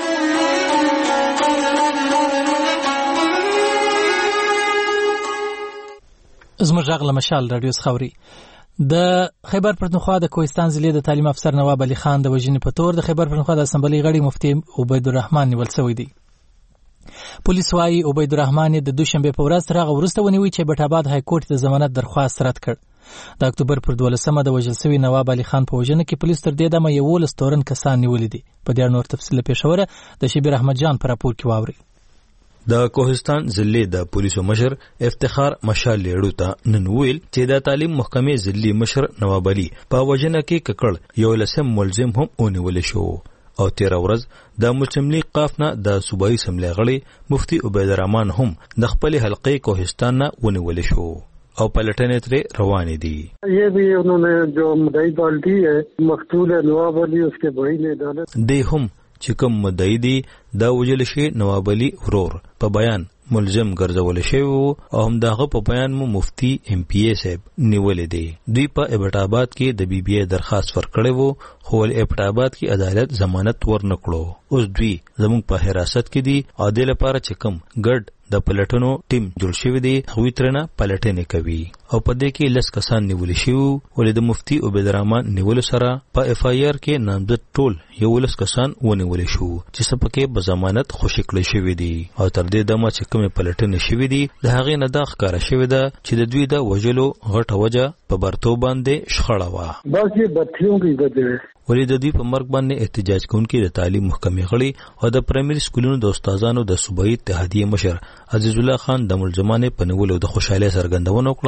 زموږ غږ له مشال رادیو خوري. د خیبر پښتونخوا د کوهستان ضلع د تعلیم افسر نواب علي خان د وژنې په تور د خیبر پښتونخوا د اسمبلی غړي مفتي عبید الرحمن نیول شوی دی. پولیس وايي عبید الرحمن د دوشنبه په ورځ راغ ورسته ونیوي چې بیت آباد های کورټ د ضمانت درخواست رد کړ. د اکتوبر پر دولسمه د وژل شوی نواب علي خان په وژنه کې پولیس تر دې دمه یو لستورن کسان نیولې دي. په دې نور تفصیل پېښوره د شبیر احمد جان پر راپور کې واوري. د کوهستان ضلع د پولیسو مشر افتخار مشال لیړو ته نن ویل چې د تعلیم محکمې ضلعي مشر نواب علي په وژنه کې ککړ یو لسم ملزم هم ونیول شو او تیر ورځ د مسلم لیگ قافنه د صوبایي اسمبلی غړي مفتي عبید الرحمن هم د خپل حلقې کوهستان نه ونیول شو او پلټنې ترې روانې دي. یہ بھی انہوں نے جو مدعی پارٹی ہے مقتول نواب علي اس کے بھائی نے عدالت دی هم چې کوم مدعی دی دا وجل شي نواب علي ورور په بیان ملزم ګرځول شوی او هم دغه په بیان مو مفتی ایم پی ای صاحب نیولې دی. دوی په ابټ آباد کې د بی بی ای درخواست ورکړی وو خو ابټ آباد کې عدالت ضمانت ورنکړو. اوس دوی زموږ په حراست کې دي او د لپاره چې کوم ګډ د پلټنو ټیم جوړ شوی دی هغوی ترنه پلټنې کوي او په دې کې لس کسان نیول شوي ولې د مفتي عبید الرحمن نیولو سره په اف آی آر کې نامزد ټول یو لس کسان ونیول شو چې څه پکې به ضمانت خوشي کړی شوی دی او تر دې دمه چې کومې پلټنې شوي دي د هغې نه دا ښکاره شوې ده چې د دوی د وژلو غټه وجه په برتو باندې شخړه وه. بس یې بتیوں کی وجه ولې د دوی په مرګ باندې احتجاج کوونکي د تعلیم محکمې غړي او د پرایمري سکولونو د استادانو د صوبایي اتحادیې مشر عزیز الله خان د ملزمانو په نیولو د خوشحالۍ څرګندونه وکړه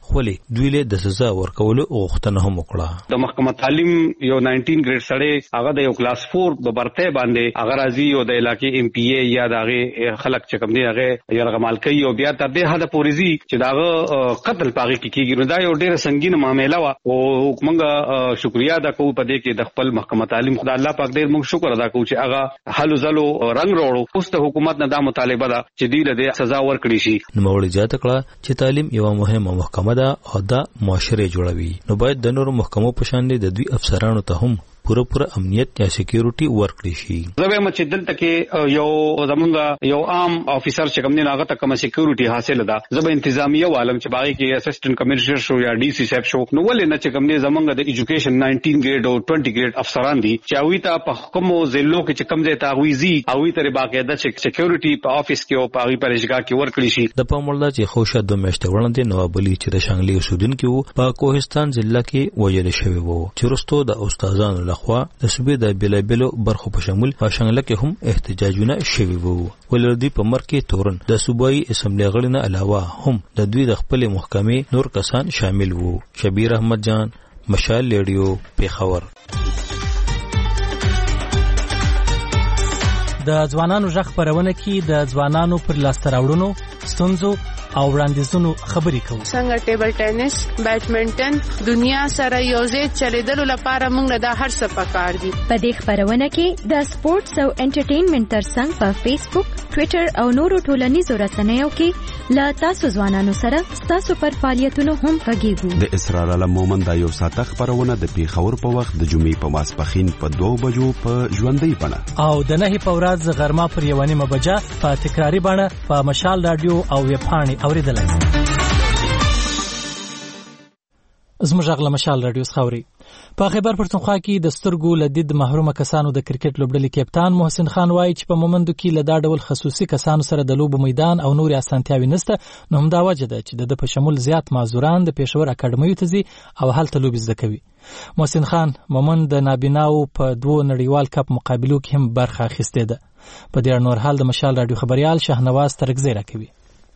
خولي دوی له د سزا ورکولو غوښتنه هم وکړه. د محکمه تعلیم یو ناینټین ګریډ سړی هغه د یو کلاس فور په برته باندې هغه راځي او د علاقې ایم پی ای یا دغه خلک چې کوم دی هغه يرغمال کوي او بیا تر دې حد پورې زی چې داغه قتل پاغي کیږي. نو دا یو ډېر سنگین معاملې وا او موږ شکریا ادا کوو په دې کې د خپل محکمه تعلیم خدای الله پاک ډېر موږ شکر ادا کوو چې هغه حل زلو رنگ وروړو. اوس د حکومت نه دا مطالبه ده چې دې له سزا ورکړي شي. نو مولوی زیاته کړه چې تعلیم یو مهمه محکمه ده او دا معاشره جوړوي. نو باید د نورو محکمو په شان د دوی افسرانو ته هم پوره پوره امنیت یا سکیورټي ورکړي شي. زه به چې دلته کې یو زمونږ یو عام افیسر چې کوم نه هغه ته کوم سکیورټي حاصل ده. زه به انتظامیه عالم چې باغی کې اسسټنټ کمشنر شو یا ډي سي صاحب شو نو ولې نه چې کوم نه زمونږ د ایجوکیشن ناینټین ګریډ او ټوئنټي ګریډ افسران دي چې اوی ته په کوم ضلعو کې چې کوم ځای ته ویزي اوی ته باقاعده سکیورټي په افیس کې او په اوی پرېشګه کې ورکړي شي. د پامولدا چې خوشا دوه میاشتې وړاندې نواب علي چې د شانګلي اوسیدونکو وو په کوهستان ضلع کې وژل شوی وو چې وروسته د استادانو لخوا د صوبې د بیلابلو برخو په شمول په شانګله کې هم احتجاجونه شوي وو. ولردي په مر کې تورن د صوبایي اسمبلی غړي نه علاوه هم د دوی د خپل محکمې نور کسان شامل وو. شبیر احمد جان، مشال ریډیو، پیښور. د ځوانانو ژغ خبرونه کې د ځوانانو پر لاسته راوړنو، ستونزو او وړاندیزونو خبرې کوو. څنګه ټیبل ټینس، بیډمنټن دنیا سره یوځای چلیدلو لپاره موږ دا هر څه پکار دي. په دې خبرونه کې د سپورتس او انټرټینمنټ ترڅنګ په فیسبوک، ټوئیټر او نورو ټولنیزو رسنیو کې لا تاسو ځوانانو سره تاسو پر فعالیتونو هم غږیږو. د اسرار الله مومن دا یو ساعته خبرونه د پیښور په وخت د جمعې په ماسپخین په دوه بجو په ژوندۍ بڼه او د نهي په ورځ غرمه پر یوه نیمه بجه په تکراری بڼه په مشال رادیو او ویبپاڼې اوریدلای شئ. زموږ غږ مشال رادیو خاوري. په خیبر پښتونخوا کې د سترګو لدید محرومه کسانو د کرکټ لوبډلې کپتان محسن خان وایي چې په مومندو کې له دا ډول خصوصي کسانو سره د لوبو میدان او نور اسانتیاوي نشته. نو همدا وجه ده چې د په شمول زیات معذوران د پېښور اکاډمیو ته ځي او هلته لوبې زده کوي. محسن خان مومند د نابیناو په دوه نړیوال کپ مقابلو کې هم برخه اخیستې ده. په دې نور حال د مشال رادیو خبريال شهنواز ترکزی راکوي.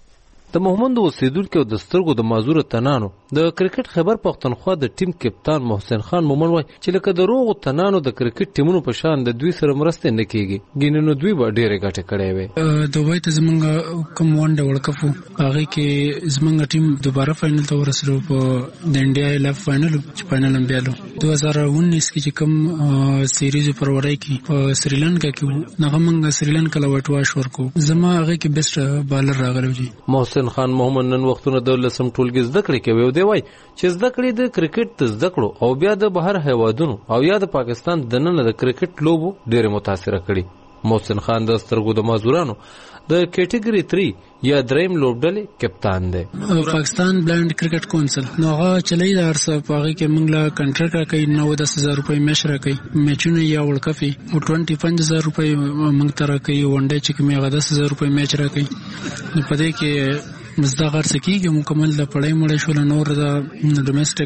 د محمد اوسیدونکو د سترګو د معذور تنانو د کرکټ خیبر پښتونخوا د ټیم کپتان محسن خان مومن وای چې لکه د روغ تنانو د کرکټ ټیمونو په شان د دوی سره مرسته نه کیږي. ګیننو دوی به ډېرې ګټه کړې وي. دوبۍ ته زمونږ کوم ون ډه ورلد کپ هغه کې زمونږ ټیم دوباره فائنل ته ورسېدو په د انډیا الیف فائنل چې فائنل هم بیالو دوه هزار اونیس کې چې کوم سیریز پر وړای کې په سریلانکا کې هغه موږ سریلانکا له وټ واش ورکو. زما هغه کې بیسټ بالر راغلی دی. محسن خان محمد نن وختونه د لسم ټولګي زده کړې کوي او دی وای چې زده کړې د کرکټ ته زده کړو او بیا د بهر هیوادونو او یا د پاکستان د نن د کرکټ لوبو ډېر متاثر کړي. محسن خان د سترګو د معذورانو د کیټګری تھری یا دریم لوبډلې کپتان دی. پاکستان بلایند کرکټ کونسل نو هغه چلی دا ارسه پاغي کې موږ لا کنټریکټ راکې نو د دس هزار روپۍ میچ راکې میچونه یا ورلد کپ او پنځه ویشت هزار روپۍ موږ ته راکې ون ډے چې کومه هغه دس هزار روپۍ میچ راکې. نو په دې کې مزدا غر سکیږي مکمل د پړای مړ شول نور د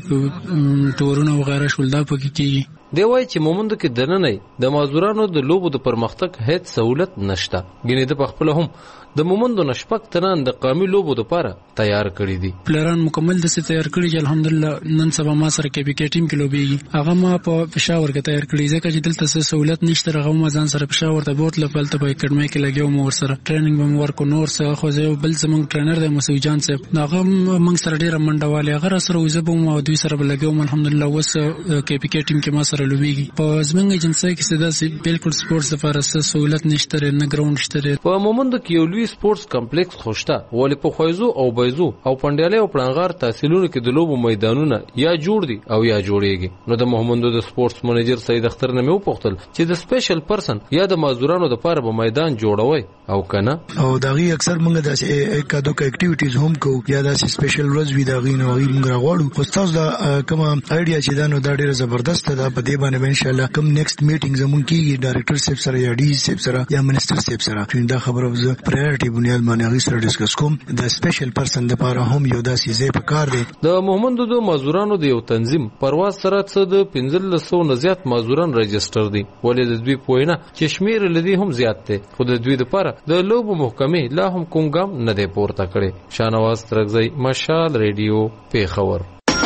ډومېسټک ټورونو وغیرہ شول دا پکې کیږي. دی وای چې مومند کې دننه د معذورانو د لوبو د پرمختګ هیڅ سہولت نشته. ګینه د خپل هم د مومندو نشپک تنان د قومي لوبو لپاره تیار کړی دي. پلیران مکمل د څه تیار کړی چې الحمدلله نن سبا ما سره کې بي کې ټیم کې لوبيږي. هغه ما په پېښور کې تیار کړی ځکه چې دلته څه سہولت نشته. هغه ما ځان سره پېښور ته بوت لپاره ته په اکیډمي کې لګیو مو سره ټریننګ به مو ورکو نور څه خو زه بل زمونږ ټرینر دی موسی جان صاحب هغه موږ سره ډیره منډواله هغه سره وځبو مو دوی سره لګیو الحمدلله وس کې بي کې ټیم کې ما سره لوبيږي. په زمونږ ایجنسی کې سدا سي بالکل سپورتس لپاره څه سہولت نشته نه ګراوند شته. په مومند کې یو لوی سپورتس کمپلیکس خوشته ولی په خوایزو او بایزو او پندیاله او پړنګار تحصیلونو کې د لوبو میدانونه یا جوړ دي او یا جوړيږي. نو د محمد د سپورتس منیجر سید اختر نه مې وپوښتل چې د سپیشل پرسن یا د مازدورانو لپاره به میدان جوړوي او کنه او دغه اکثر موږ د اکادو کا اکټیویټیز هم کو یا د سپیشل ورځ وی دغه نو موږ راغواړو. خو تاسو دا کوم ایډیا چې دا نو دا ډیره زبردست ده. په دې باندې ان شاء الله کوم نیکسټ میټینګ زمون کیږي ډایریکټر صاحب سره یا ډي صاحب سره یا منسٹر صاحب سره چې دا خبره وز پرایورټي بنیاد باندې غي سره ډیسکس کوم د سپیشل پرسن د لپاره هم یو داسې ځای په کار دی. د محمد دودو مزدورانو د یو تنظیم پرواز سره څه د پنځه سوه نه زیات مزدوران رجستر دي ولې د دوی پوینه چې شمیر لدی هم زیات دی خو د دوی لپاره د لوبو محکمې لا هم کوم ګام نه دی پورته کړي. شانواز ترغزی مشال ریډیو پیښور.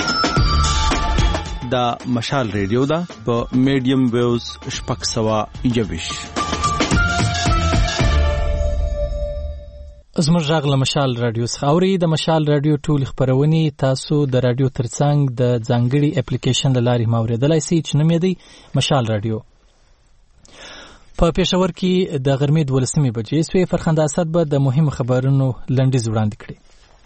دا مشال ریډیو دا په میډیم ویوز شپږ سوه یوویش. زموږ غږ له مشال رادیو څخه اوري. د مشال رادیو ټول خبرونه تاسو د رادیو ترڅنګ د ځانګړي اپلیکیشن لارې ماوریدلای شئ چې نوم یې دی مشال رادیو. په پېښور کې د غرمې دولسمې بجې سوې فرخنده اسد به د مهمو خبرونو لنډیز وړاندې کړي.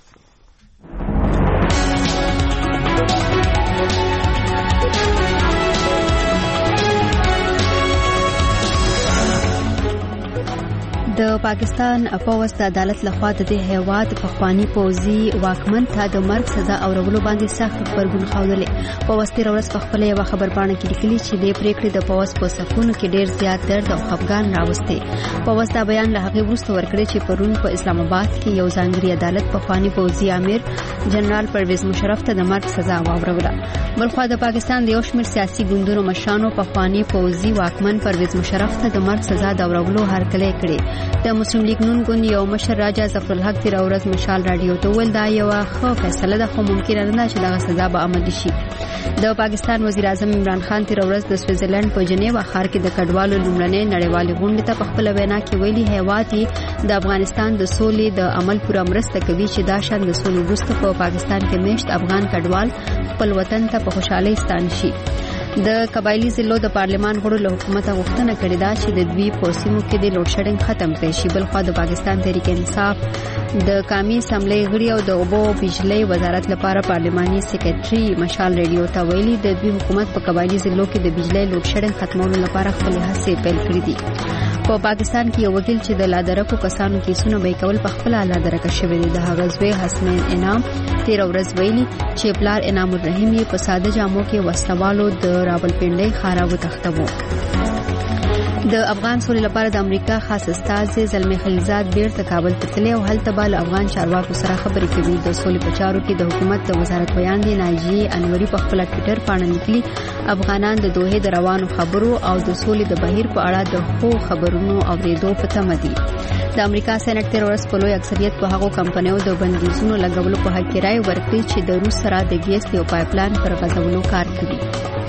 د پاکستان پولیس د عدالت لخوا د دې هیواد په خواني پوزي واکمن ته د مرګ سزا اورولو باندې سخت خبرګون ښودلې. پولیس تیر ورځ په خپل یو خبرپاڼه کې لیکلي چې د پریکړې د پولیس په صفونو کې ډېر زیات درد او خفګان راوستي. پولیس دا بیان له هغه وروسته ورکړی چې پرون په اسلام آباد کې یو ځانګړي عدالت په خواني پوزي امیر جنرال پرویز مشرف ته د مرګ سزا واوروله. بلخوا د پاکستان د یو شمېر سیاسي ګوندونو مشرانو په خواني پوزي واکمن پرویز مشرف ته د مرګ سزا د اورولو هرکلی کړی. د مسلم لیگ نون ګوند یو مشر راجا ظفرالحق تیر ورځ مشال رادیو ته ویل دا یو ښه فیصله ده خو ممکنه نه ده چې دغه سزا به عملي شي. د پاکستان وزیر اعظم عمران خان تیر ورځ د سویټزرلند په جنیوا ښار کې د کډوالو لومړنۍ نړیوالې غونډې ته په خپل وینا کې ویلي هیواد یې د افغانستان د سولې د عمل پوره مرسته کوي چې دا شان د سولې وروسته په پاکستان کې میشت افغان کډوال خپل وطن ته په خوشحالۍ ستانه شي. د قبایلی ضلعو د پارلمان غړو له حکومت غوښتنه کړې ده چې د دوی په سیمو کې د لوډ شیډینګ ختم کړي شي. بلخوا د پاکستان تحریک انصاف د قومي اسمبلی غړي او د اوبو او بجلی وزارت لپاره پارلماني سیکریټري مشال ریډیو ته ویلي د دوی حکومت په قبایلی ضلعو کې د بجلی لوډ شیډینګ ختمولو لپاره خپل هڅې پیل کړې دي. په پاکستان کې یو وکیل چې د لادرکو کسانو کیسونه به کول په خپل لادرکه شوی دی. د هغه زوی حسنین انعام تیر ورځ ویلي چې پلار انعام الرحیم یې په ساده جامو کې وسوالو د راولپنډۍ خارا وتښتوه. د افغان سولې لپاره د امریکا خاص استازي زلمي خلیلزاد بیرته کابل ته تللی او هلته به له افغان چارواکو سره خبرې کوي. د سولې په چارو کې د حکومت د وزارت بیان دی ناجی انوري په خپل ټوئیټر باندې لیکلي افغانان د دوه د روانو خبرو او د سولې د بهیر په اړه د خو خبرونو اوریدو په تمه دي. د امریکا سېنات تیر ورځ په لوی اکثریت په هغو کمپنیو د بندیزونو لګولو په حق کې رائے ورکړي چې د روس سره د ګیس یو پایپلاین پر غځولو کار کوي.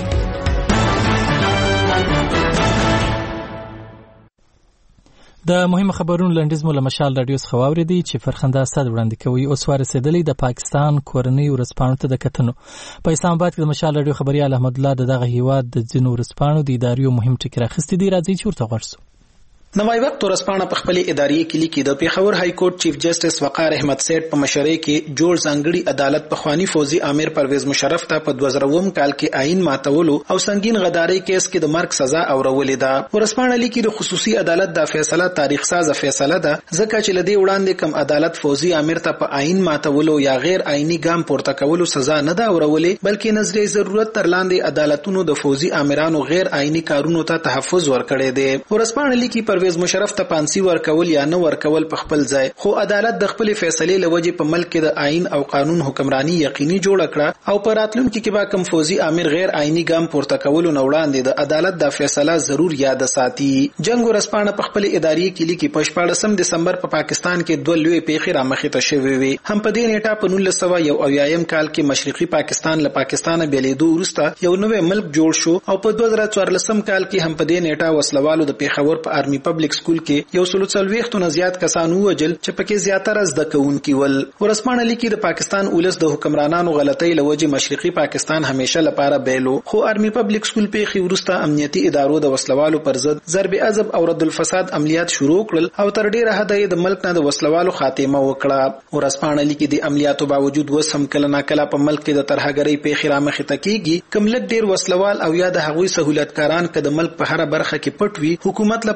د مهمه خبرونو لنډیز مو له مشال رادیو څخه واورېدی چې فرخنده اسد وړاندې کوي. اوس ورسېدلی د پاکستان کورنۍ ورځپاڼو ته د کتنو. په اسلام آباد کې د مشال رادیو خبريال احمد الله د دغه هیواد د ځینو ورځپاڼو د اداریو مهم ټکي راخستي دي. راځي چې ورته غوږ شو. نوای وخت ورځپاڼه په خپل اداري کې لیکي د پیښور های کورټ چیف جسټس وقار احمد سیټ په مشرۍ کې جوړ ځانګړي عدالت په خواني فوزي امیر پرویز مشرف ته په دوه زره اووم کال کې آئین ماتولو او سنگین غداري کیس کې د مرګ سزا اورولې ده. ورځپاڼه لیکي د خصوصي عدالت د فیصله تاریخ ساز فیصله ده ځکه چې لدی وړاندې کم عدالت فوزي امیر ته په آئین ماتولو یا غیر آئینی ګام پورته کولو سزا نه ده اورولې بلکې نظریه ضرورت تر لاندې عدالتونو د فوزي امیرانو غیر آئینی کارونو ته تحفظ ورکړي دي. ورځپاڼه لیکي پرویز مشرف ته پانسی ورکول یا نه ورکول په خپل ځای خو عدالت د خپل فیصلې لوجه په ملک کې د آئین او قانون حکمرانی یقیني جوړ کړه او پر راتلونکي کې به کوم فوزي امیر غیر آئینی ګام پورته کول نه وړاندې د عدالت د فیصله ضرور یاد ساتي. جنگ ورځپاڼه په خپل اداري کې لیکي په شپاړسم دسمبر په پاکستان کې دوه لوی پیښې را مخې ته شوې وي. هم په دې نیټه په نولس سوه یو اویایم کال کې مشرقي پاکستان له پاکستان بیلیدو وروسته یو نوې ملک جوړ شو او په دوه زره څوارلسم کال کې هم په دې نیټه وسلوالو د پیښور په آرمي پبلک سکول کې یو سلو څلوېښتو نه زیات کسان ووجل چې پکې زیاتره زده کوونکي ول. ورځپاڼه لیکي د پاکستان ولس د حکمرانانو غلطۍ له وجې مشرقي پاکستان همیشه لپاره بیلو خو آرمي پبلک سکول پیښې وروسته امنیتي ادارو د وسلوالو پر ضد ضرب عضب او رد الفساد عملیات شروع کړل او تر ډیره حده د ملک نه د وسلوالو خاتمه وکړه. ورځپاڼه لیکي د عملیاتو باوجود وس هم کله ناکله په ملک کې د ترهګرۍ پیښې را مخې ته کیږي. کوم لږ ډیر وسلوال او یا د هغوی سہولتکاران که د ملک په هر برخه کې پټ وي حکومت له پکار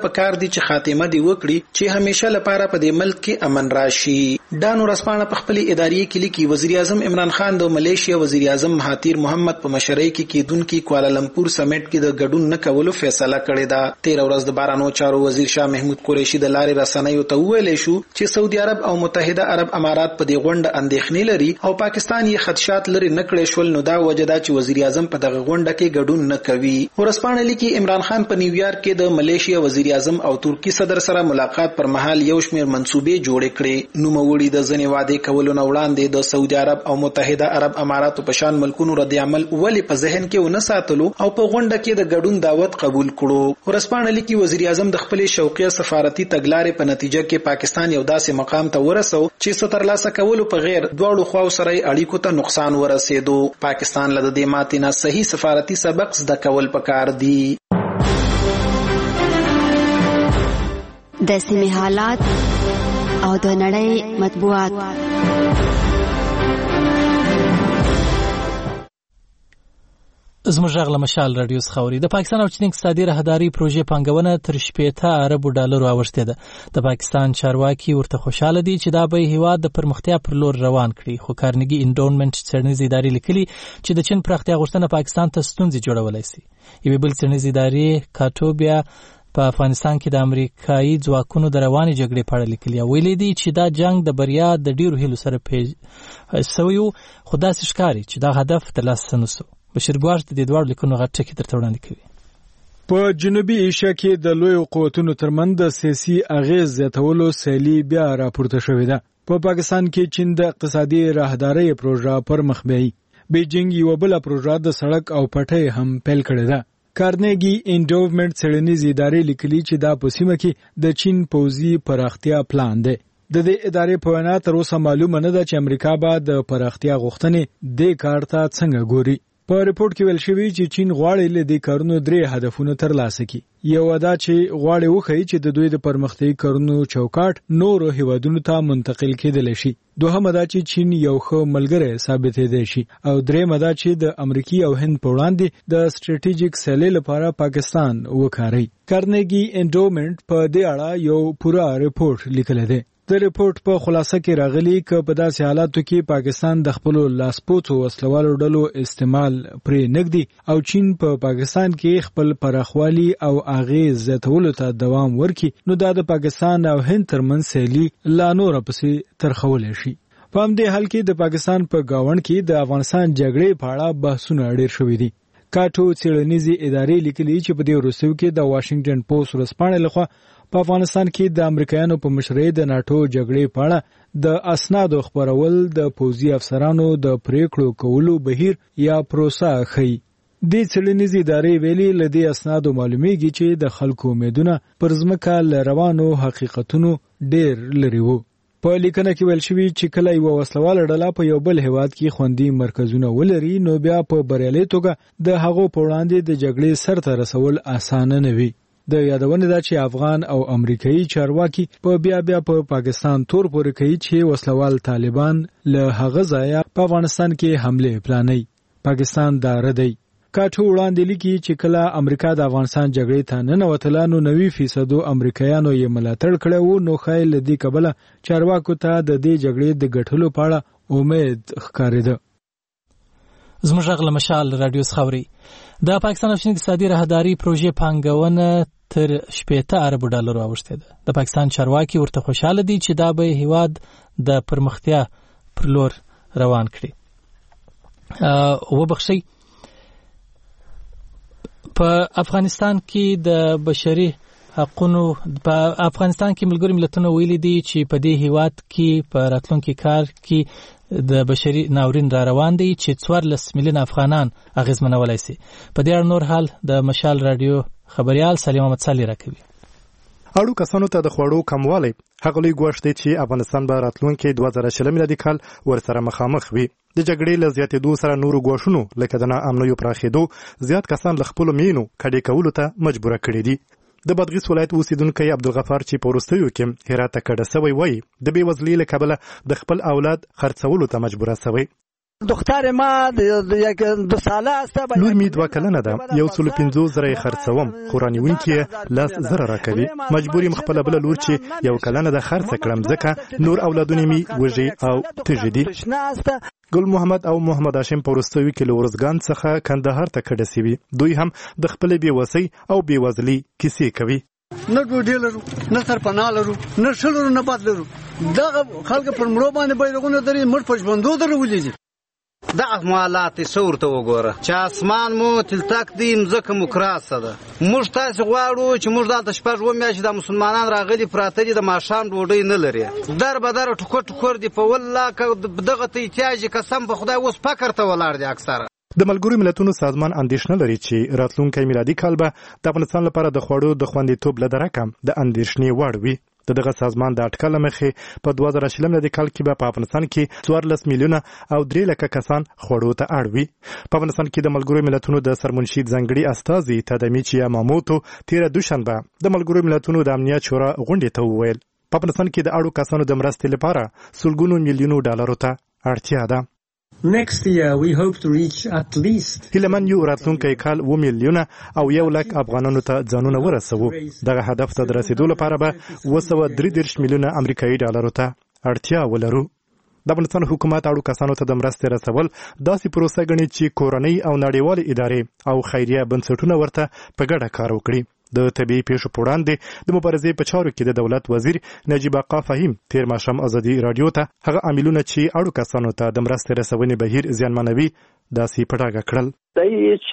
پکار دي چې خاتمه دی وکړي چې همیشه لپاره په دې ملک کې امن راشي. ډانو رسپانه په خپل اداري کې لیکي وزیر اعظم عمران خان د ملیشیا وزیر اعظم مهاتیر محمد په مشرۍ کې کېدونکي کوالالمپور سمیټ کې د ګډون نه کولو فیصله کړې ده. تیر ورځ د بهرنیو چارو وزیر شاه محمود قریشي د لارې رسنیو ته وویلی شو چې سعودي عرب او متحده عرب امارات په دې غونډه اندېښنې لري او پاکستان یې خدشات لري نه کړی شول، نو دا وجه ده چې وزیر اعظم په دغه غونډه کې ګډون نه کوي. ورځپاڼه لیکي عمران خان په نیویارک کې د ملیشیا وزیر اعظم او ترکی صدر سره ملاقات پر مهال یو شمېر منصوبې جوړې کړې. نوموړي د ځینې وعدې کولو نه وړاندې د سعودي عرب او متحده عرب اماراتو په شان ملکونو رد عمل ولې په ذهن کې ونه ساتلو او په غونډه کې د ګډون دعوت قبول کړو. ورځپاڼه لیکي وزیر اعظم د خپل شوقیه سفارتي تګلارې په نتیجه کې پاکستان یو داسې مقام ته ورسو چې سترلاسه کولو په غیر دواړو خواو سره اړیکو ته نقصان ورسېدو. پاکستان له دې ماتې نه صحیح سفارتي سبق زده کول پکار دي. د سیمې حالات او د نړۍ مطبوعات. زموږ غږ له مشال رادیو څخه اوري. د پاکستان او چین اقتصادي راهداري پروژې پانګونه تر شپېته اربو ډالرو اوښتې ده. د پاکستان چارواکي ورته خوشاله دي چې دا به هیواد د پرمختیا پر لور روان کړي، خو کارنګي انډونمنټ څېړنیزې ادارې لیکلي چې د چین پراختیا غوښتنه پاکستان ته ستونزې جوړولی شي. یوې بل څېړنیزې ادارې کاټوبیا په افغانستان کې د امریکایي ځواکونو د روانې جګړې په اړه لیکلي او ویلي دي چې دا جنگ د بریا د ډیرو هیلو سره پیل شوی و، خو داسې ښکاري چې دا هدف ترلاسه نه شو. بشیر ګواښ د دې دواړو لیکنو غټ ټکي درته وړاندې کوي. په جنوبي ایشیا کې د لویو قوتونو ترمنځ د سیاسي اغیز زیاتولو سیلي بیا راپورته شوې ده. په پاکستان کې چین د اقتصادي راهدارۍ پروژه پر مخ بیایي. بیجینګ یو بل پروژه د سړک او پټۍ هم پیل کړې ده. کارنګي انډونمنټ څېړنیزې ادارې لیکلي چې دا په سیمه کې د چین پوځي پراختیا پلان دی. د دې ادارې په وینا تر اوسه معلومه نه ده چې امریکا به د پراختیا غوښتنې دې کار ته څنګه ګوري. په ریپورت کې ویل شوی چې چین غواړي له دې کارونو درې هدفونه ترلاسه کړي. یو دا چې غواړي وښیي چې د دوی د پرمختګ کارونو چوکاټ نورو هیوادونو ته منتقل کېدلی شي. دوهمه دا چې چین یو ښه ملګری ثابتېدی شي او درېیمه دا چې د امریکا او هند په وړاندې د سټریټیجیک سیلې لپاره پاکستان وکاري. کارنګي انډونمنټ په دې اړه یو پوره ریپورت لیکلی دی. د ریپورت په خلاصه کې راغلي چې په داسې حالاتو کې پاکستان د خپل لاسپوڅو وسلوالو ډلو استعمال پرې نږدي او چین په پا پاکستان کې خپل پراخوالي او اغیز زیاتولو ته دوام ورکړي، نو دا د پاکستان او هند ترمنځ سیلي لا نور پسې ترخولی شي. په همدې حال کې د پاکستان په گاوند کې د افغانستان جګړې په اړه بحثونه ډېر شوي دي. کاټو څېړنیزې ادارې لیکلي چې په دې وروستیو کې د واشنګټن پوسټ ورځپاڼې لخوا په افغانستان کې د امریکایانو په مشرۍ د ناټو جګړې په اړه د اسنادو خپرول د پوځي افسرانو د پریکړو کولو بهیر یا پروسه ښیي. دې څېړنیزې ادارې ویلي له دې اسنادو معلومیږي چې د خلکو امیدونه پر ځمکه له روانو حقیقتونو ډېر لرې وو. په لیکنه کې ویل شوي چې کله یوه وسلواله ډله په یو بل هیواد کې خوندي مرکزونه ولري، نو بیا په بریالۍ توګه د هغو په وړاندې د جګړې سرته رسول اسانه نه وي. د یادونه ده چې افغان او امریکایي چارواکي په بیا بیا په پاکستان تور پورې کوي چې وسلوال طالبان له هغه ځایه په افغانستان کې حمله پلانوي. پاکستان دا ردوي. کاټو وړاندې لیکي چې کله امریکا د افغانستان جګړې ته ننوتله نو نوي فیصدو امریکایانو یې ملاتړ کړی وو، نو ښایي له دې کبله چارواکو ته د دې جګړې د ګټلو په اړه امید ښکارېده. زموږ غږ له مشال رادیو څخه اوري. د پاکستان او چین اقتصادي راهداري پروژې پانګونه تر شپېته اربو ډالرو اوښتې ده. د پاکستان چارواکي ورته خوشاله دي چې دا به هیواد د پرمختیا پر لور روان کړي. وبخښئ، په افغانستان کې د بشري حقوقو په افغانستان کې ملګري ملتونو ویلي دي چې په دې هیواد کې په راتلونکي کال کې د بشري ناورین را روان دی چې څوارلس میلیونه افغانان اغیزمنولی شي. په دې اړه نور حال د مشال رادیو خبريال سلیم احمد صالح راکوي. اړو کسانو ته د خوړو کموالی هغه لوی ګواښ دی چې افغانستان به راتلونکي دوه زره شل میلادي کال ورسره مخامخ وي. د جګړې له زیاتېدو سره نورو ګواښونو لکه د ناامنیو پراخېدو زیات کسان له خپلو مینو کډې کولو ته مجبوره کړي دي. د بادغیس ولایت اوسیدونکی عبدالغفار چې په وروستیو کې هرات ته کډه سوی وایي د بېوزلۍ له کبله د خپل اولاد خرڅولو ته مجبوره سوی. دختر ما د یک دو ساله است. لور می دوه کلنه ده، یو څلو پنځو زره خرڅوم، قرانیونکې لاس زره راکوي. مجبور یم خپل بل لور چې یو کلنه ده خرڅ کړم، ځکه نور اولادونه می وږي او تږي دي. ګل محمد او محمد هاشم په وروستیو کې له ارزګان څخه کندهار ته کډه سوي. دوی هم د خپل بېوسۍ او بېوزلۍ کیسې کوي. نه ډوډۍ لرو، نه سرپناه لرو، نه ښه لرو، نه بد لرو. دغه خلک پر مړو باندې بیرغونه دري، مړ په ژوندو درولي دي. دغه مالات څور ته وګوره چې اسمان مو تلتک دی، مځکه مو کراسه ده. موږ تاسو غواړو چې موږ دلته شپږ اووه میاشتې د مسلمانان راغلي پراته دي، د ماښام ډوډۍ نه لري. در به در ټوکر ټوکر دي په والله که دغه ته احتیاج قسم په خدای اوس فقر ته ولاړ دي اکثره. د ملګرو ملتونو سازمان اندېښنه لري چې راتلونکی میلادي کال به د افغانستان لپاره د خوړو د خوندیتوب له درکه د اندېښنې وړ وي. د دغه سازمان د اټکل مخې په دوه زره شلم میلادي کال کې به په افغانستان کې څوارلس میلیونه او درې لکه کسان خوړو ته اړ وي. په افغانستان کې د ملګرو ملتونو د سرمنشي ځانګړي استازي تادمیچی یاماموتو تیره دوشنبه د ملګرو ملتونو د امنیت شورا غونډې ته وویل په افغانستان کې د اړو کسانو د مرستې لپاره سلګونو میلیونو ډالرو ته اړتیا ده. Next year we hope to reach at least هیلمن یو راتلونکی کال و میلیونه او یو لک افغانانو ته ځانونه ورسوو. دغه هدف ته د رسیدو لپاره به اوه سوه درې دېرش میلیونه امریکایي ډالرو ته اړتیا ولرو. د افغانستان حکومت اړو کسانو ته د مرستې رسول داسې پروسه ګڼي چې کورنۍ او نړیوالې ادارې او خیریه بنسټونه ورته په ګډه کار وکړي. د طبیعي پیښو په وړاندې د مبارزې په چارو کې د دولت وزیر نجیب آقا فهیم تیر ماښام ازادي راډیو ته هغه عاملونه چې اړو کسانو ته د مرستې رسونې بهیر زیانمنوي داسې په ډاګه کړل. په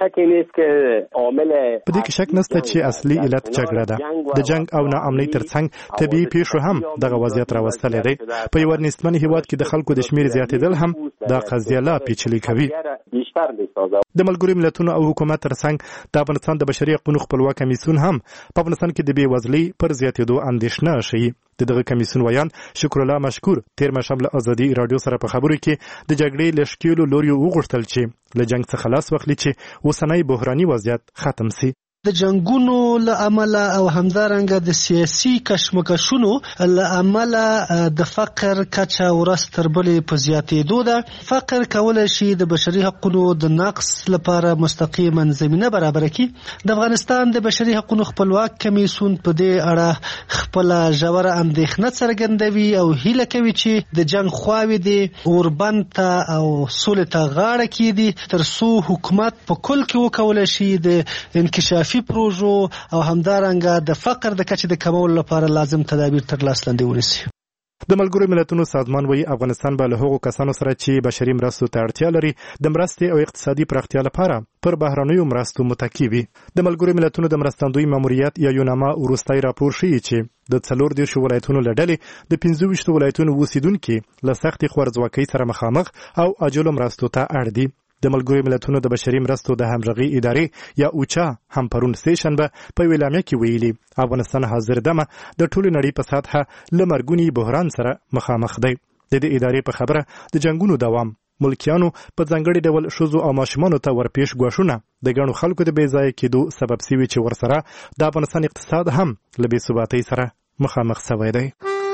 دې کې شک نشته چې اصلي علت جګړه ده. د جنگ او ناامنۍ ترڅنګ طبیعي پیښو هم دغه وضعیت راوستلی دی. په یو نسبتاً هیواد کې د خلکو د شمیر زیاتېدل هم دا قضیه لا پیچلې کوي. د ملګرو ملتونو او حکومت ترڅنګ د افغانستان د بشري حقوقو خپلواک کمیسیون هم په افغانستان کې د بېوزلۍ پر زیاتېدو اندېښنه ښیي. د دغه کمیسیون ویان شکر الله مشکور تیر ماښام له ازادي راډیو سره په خبرو کې د جګړې له ښکېلو لوریو وغوښتل چې له جنگ څخه خلاص واخلي چې اوسنی بحراني وضعیت ختم سي. د جنگونو له امله او همدارنګه د سیاسي کشمکشونو له امله د فقر کچه ورځ تر بلې په زیاتېدو ده. فقر کولی شي د بشري حقوقو د نقض لپاره مستقیما زمینه برابره کړي. د افغانستان د بشري حقوقو خپلواک کمیسیون په دې اړه خپله ژوره اندېښنه څرګندوي او هیله کوي چې د جنگ خواوې دې اوربند ته او سولې ته غاړه کېږدي تر څو حکومت په کل کې وکولی شي د انکشاف فی پروژو او همدارنګه د فقر د کچې د کمولو لپاره لازم تدابیر تر لاس لاندې ونیسي. د ملګرو ملتونو سازمان وایي افغانستان به له هغو کسانو سره چې بشري مرستو ته اړتیا لري د مرستې او اقتصادي پراختیا لپاره پر بهرنیو مرستو متکی وي. د ملګرو ملتونو د مرستندوی ماموریت یا یوناما وروستی راپور ښیي چې د څلور دېرشو ولایتونو له ډلې د پنځه ویشتو ولایتونو اوسیدونکي له سختې خوارځواکۍ سره مخامخ او عاجلو مرستو ته اړ دي. د ملګرو ملتونو د بشري مرستو د همغږي ادارې یا اوچا هم پرون سه شنبه په یوه اعلامیه کې ویلي افغانستان حاضر دمه د ټولې نړۍ په سطحه له مرګوني بحران سره مخامخ دی. د دې ادارې په خبره د جنګونو دوام، ملکیانو په ځانګړي ډول ښځو او ماشومانو ته ورپېښ ګواښونه د ګڼو خلکو د بې ځایه کېدو سبب سوي چې ورسره د افغانستان اقتصاد هم له بې ثباتۍ سره مخامخ سوی دی.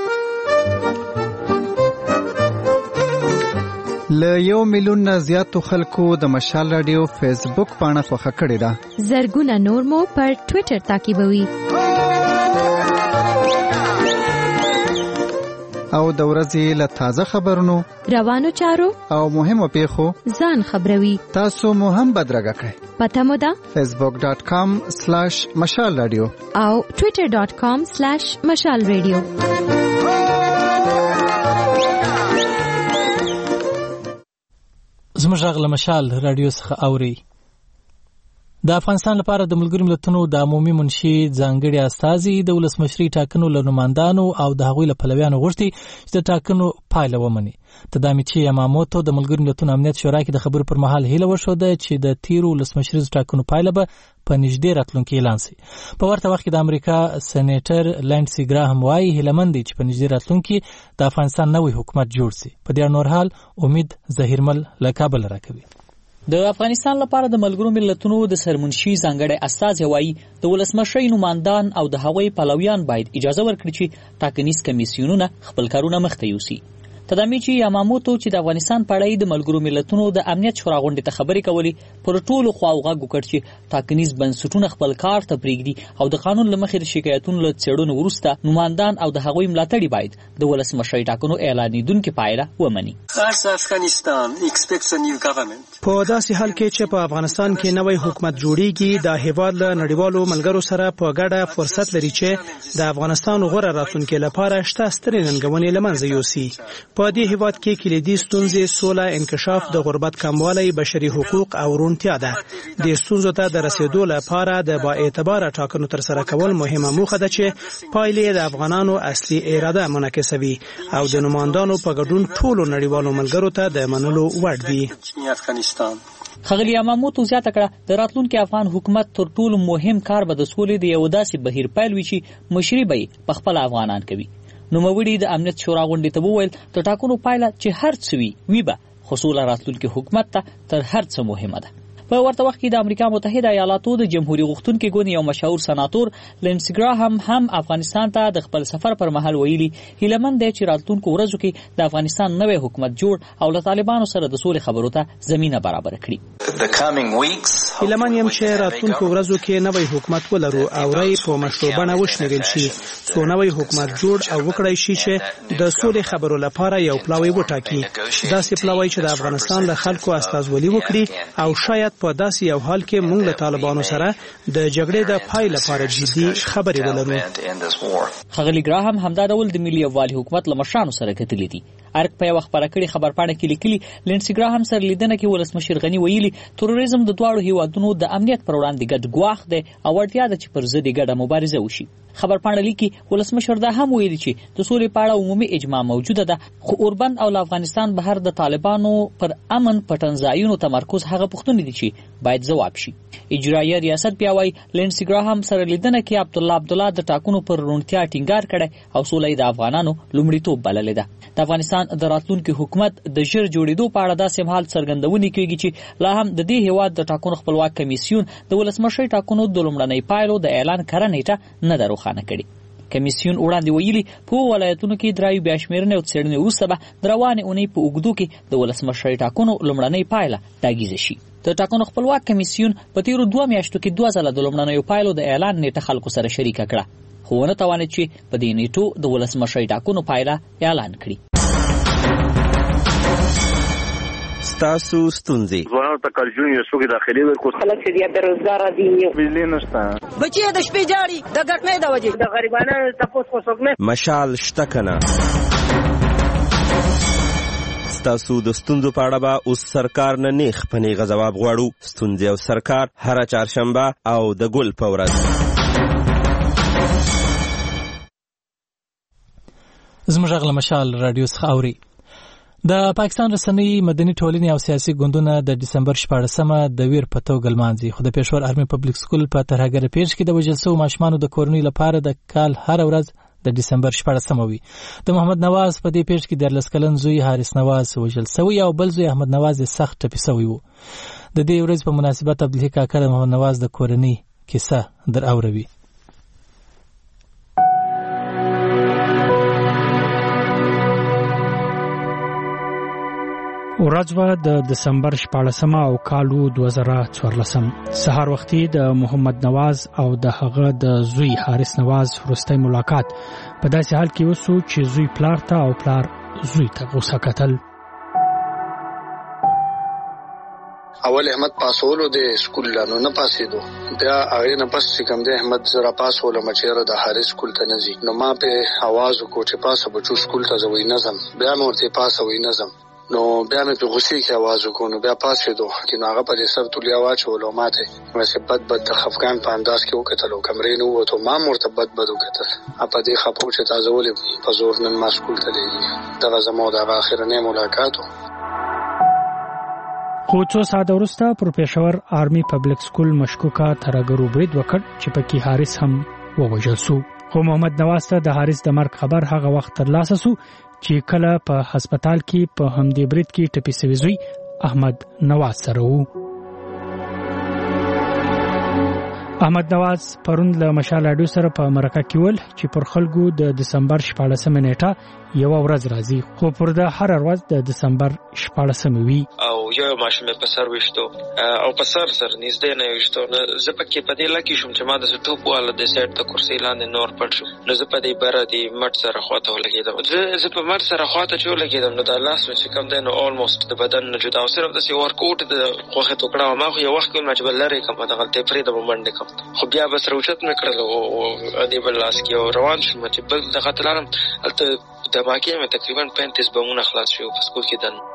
له یو میلیون نه زیاتو خلکو د مشال رادیو فیسبوک پاڼه خوښه کړې ده. زرګونه نور مو پر ټوئیټر تعقیبوي. او د ورځې له تازه خبرونو، روانو چارو او مهمو پیښو ځان خبروي. تاسو مو هم بدرګه کړئ. پته مو ده فیسبوک ډاټ کام سلاش مشال رادیو او ټوئیټر ډاټ کام سلاش مشال رادیو. زموږ غږ له مشال رادیو څخه اوري. د افغانستان لپاره د ملګرو ملتونو د عمومي منشي ځانګړي استازي د ولسمشري ټاکنو له نمایندانو او د هغوی له پلویانو غوښتي چې د ټاکنو پایله ومني. تدامیچی یاماموتو د ملګرو ملتونو امنیت شورا کې د خبرو پر مهال هیله وښوده چې د تیرو ولسمشریزو ټاکنو پایله به په نږدې راتلونکي اعلان شي. په ورته وخت کې د امریکا سېنیټر لینډسي ګراهم وایي هیله مند دي چې په نږدې راتلونکي د افغانستان نوی حکومت جوړ شي. په دې نور حال امید ظهیرمل له کابل راکوي. د افغانستان لپاره د ملګرو ملتونو د سرمنشي ځانګړي استازي وایي د ولسمشرۍ نمایندان او د هغوی پلویان باید اجازه ورکړي چې ټاکنیز کمیسیونونه خپل کارونه مخته یوسي. تدامیچی یاماموتو چې د افغانستان په اړه د ملګرو ملتونو د امنیت شورا غونډې ته خبرې کولې پر ټولو خواو غږ وکړ چې ټاکنیز بنسټونه خپل کار ته پرېږدي او د قانون له مخې د شکایتونو له څېړنو وروسته نوماندان او د هغوی ملاتړي باید د ولسمشرۍ ټاکنو اعلانېدونکې پایله ومني. په داسې حال کې چې په افغانستان کې نوی حکومت جوړیږي د هیواد له نړیوالو ملګرو سره په ګډه فرصت لري چې د افغانستان غوره راتلونکي لپاره شته سترې ننګونې له منځه یوسي. په دې هیواد کې کلیدي ستونزې سوله، انکشاف، د غربت کموالی، بشري حقوق او روڼتیا ده. د ستونزو ته د رسیدو لپاره د با اعتباره ټاکنو ترسره کول مهمه موخه ده چې پایلې د افغانانو اصلي اراده منعکسوي او د نوماندانو په ګډون ټولو نړیوالو ملګرو ته د منلو وړ دي. ښاغلي یاماموتو زیاته کړه د راتلونکي افغان حکومت تر ټولو مهم کار به د سولې د یو داسې بهیر پیل وي چې مشري به یې په خپله افغانان کوي. نوموړي د امنیت شورا غونډې ته وویل د ټاکنو پایله چې هر څه وي وي به، خو سوله راتلونکي حکومت ته تر هر څه مهمه ده. په ورته وخت کې د امریکا متحده ایالاتو د جمهوریت غوښتونکي ګوند یو مشهور سناتور لینسي ګراهام هم افغانستان ته د خپل سفر پر مهال ویلي هیلهمند دی چې راتلونکو ورځو کې د افغانستان نوی حکومت جوړ او له طالبانو سره د سولې خبرو ته زمینه برابر کړي. هیلهمند یم چې راتلونکو ورځو کې نوی حکومت ولرو او رای په مشروع بڼه وشمیرل شي، څو نوی حکومت جوړ او وکړای شي چې د سولې خبرو لپاره یو پلاوی وټاکي، داسې پلاوی چې د افغانستان له خلکو استازولي وکړي او شاید په داسې یو حال کې موږ له طالبانو سره د جګړې د پای لپاره جدي خبرې ولرو. ښاغلي ګراهام همدا ډول د ملي یووالي حکومت له مشرانو سره کتلي دي. ارګ په یوه خپره کړې خبرپاڼه کې لیکلي لینسي ګراهام سره لیدنه کې ولسمشر غني ویلي تروریزم د دواړو هیوادونو د امنیت پر وړاندې ګډ ګواښ دی او اړتیا ده چې پر ضد یې ګډه مبارزه وشي. خبرپاڼه لیکي ولسمشر دا هم ویلي چې د سولې په اړه عمومي اجماع موجوده ده، خو اوربند او له افغانستان بهر د طالبانو پر امن پټنځایونو تمرکز هغه پوښتنې دي چې باید ځواب شي. اجرایه ریاست بیا وایي لینسي ګراهام سره لیدنه کې عبدالله عبدالله د ټاکنو پر روڼتیا ټینګار کړی او سوله یې د افغانانو لومړیتوب بللې ده. د افغانستان د راتلونکي حکومت د ژر جوړېدو په اړه داسې مهال څرګندونې کېږي چې لا هم د دې هیواد د ټاکنو خپلواک کمیسیون د ولسمشرۍ ټاکنو د لومړنۍ پایلو د اعلان کره نیټه نه ده روښانه کړې. کمیسیون وړاندې ویلي په ولایتونو کې درایو بیا شمېرنې او څېړنې وروسته به د روانې اونۍ په اوږدو کې د ولسمشرۍ ټاکنو لومړنۍ پایله ډاګیزه شي. د ټاکنو خپلواک کمیسیون په تیرو دوه میاشتو کې دوه ځله د لومړنیو پایلو د اعلان نیټه خلکو سره شریکه کړه، خو ونه توانید چې په دې نیټو د ولسمشرۍ ټاکنو پایله اعلان کړي. ستاسو ستونزې ځوانانو ته کارجون یو څوک داخلي ورکو خلک چې بیا بیروزګار دي، بجلی نشته، بچي د شپې جاړي د ګټنې د وجې د غریبانو تاسو کو څوک نه مشال شته کنه. ستاسو د ستونزو په اړه به اوس سرکار نه نیغ په نیغه ځواب غواړو. ستونزې او سرکار هره چهارشنبه او د ګل په ورځ. زموږ غږ له مشال راډیو څخه اوري. د پاکستان رسنۍ مدني ټولنې او سیاسي ګوندونه د ډسمبر شپاړسمه د ویر په توګه لمانځي، خو د پېښور آرمي پبلک سکول په ترهګره پیښ کې د وژل شوو ماشومانو د کورنۍ لپاره د کال هر ورځ د ډسمبر شپاړسمه وي. د محمد نواز په دې پیښ کې دیارلس کلن زوی حارث نواز وژل شوی او بل زوی احمد نواز یې سخت ټپي شوی و. د دې ورځې په مناسبت عبدالحق کاکړ د محمد نواز د کورنۍ کیسه در اوروي. ورځ وه د دسمبر شپاړسمه او کالو دوه زره څوارلسم. سهار وختي د محمد نواز او د هغه د زوی حارث نواز وروستی ملاقات په داسې حال کې وسو چې زوی پلار ته او پلار زوی ته غوسه کتل. اول احمد پاسولو د سکول لانو نه پاسېدو، بیا هغې نه پس چې کوم دی احمد زه راپاسولم چې د حارث سکول ته نه ځي، نو ما پې اواز وکړو چې پاسه بچو سکول ته زه وایي نه ځم. بیا مې ورته پاسه وایي نه ځم، نو بیا مې په غوسې کې اواز وکړو، نو بیا پاسېدو چې نو هغه په دې سر تولیا واچولو، ما ته همسې بد بد د خفګان په انداز کې وکتل او کمرې نه ووتو. ما هم ورته بد بد وکتل، په دې خفه چې تا زه ولې په زور نن ما سکول ته لېږي. دغه زما د هغه اخرنی ملاقات و. خو څو ساعته وروسته پر پېښور آرمي پبلک سکول مشکوکه ترهګرو برید وکړ چې پکې حارث هم ووژل سو. خو محمد نواز ته د حارث د مرګ خبر هغه وخت ترلاسه سو چې کله په هسپتال کې په همدې برید کې ټپي شوی زوی احمد نواز سره وو. احمد نواز پرون له مشال اډیو سره په مرکه کې ول چې پر خلکو د دسمبر شپاړسمه نیټه یو ورځ راځي خو پر د هر ورځ د دسمبر شپاړسمه وي او یو ماشوم په سر وشتو او په سر سر نږدې نه وشتو نو زه پکې په دې لکه شوم چې ما د ټوپ والا د سیټ د کرسي لاندې نور پټ شو نو زه په دې بره دی مټ سره خواته ولګېدم زه زه په مټ سره خواته چې ولګېدم نو د لاس چې کوم دی نو آلموست د بدن نه جدا او صرف د سی ورکوټ د خوخه ټوکړه ما خو یو وخت کې مجبل لري کوم د غلطي پرې د منډه کوم خو بیا بس روچت مې کړل او دې بل لاس کې روان شوم چې بل د قتلانم الته د واقعي مې تقریبا پنځه بمونه خلاص شو په سکول کې دن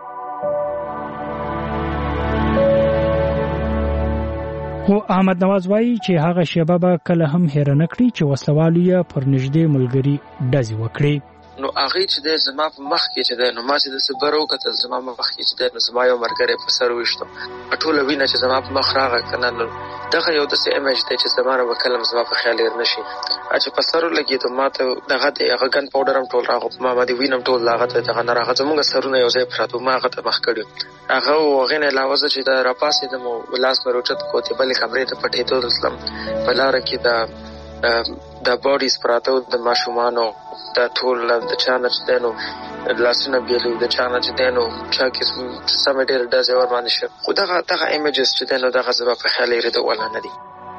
خو احمد نواز وایي چې هغه شیبه به کله هم هېره نه کړي چې وسلوالو یې پر نږدې ملګري ډزې وکړي نو هغه چې د زما په مخ کې چې د نو ما چې د صبر وکړه زما په مخ کې چې د نو زما یو مرګره په سر وشتو ټول وینه چې زما په مخ راغی کنه نو دغه یو د سي امیج دی چې زما په کلم زما په خیال لري نشي چې په سر لګي ته ما ته دغه د هغه ګن پاوډر هم ټول راغو ما باندې وینم ټول لاغه ته دغه نه راغه زموږ سرونه یو ځای پراته ما هغه ته مخ کړو هغه وغه نه علاوه چې د راپاسې د مو لاس مې روچت کوته بلې کمرې ته پټې ته رسلم په لار کې دا د باډیز پراته د ماشومانو د ټول د چانه چې دنو لاسونه بیلو د چانه چې دنو چا کې سم ډېر د ځور باندې شو خو دغه دغه ایمیجز چې دنو دغه زما په خیال لري د ولا نه دي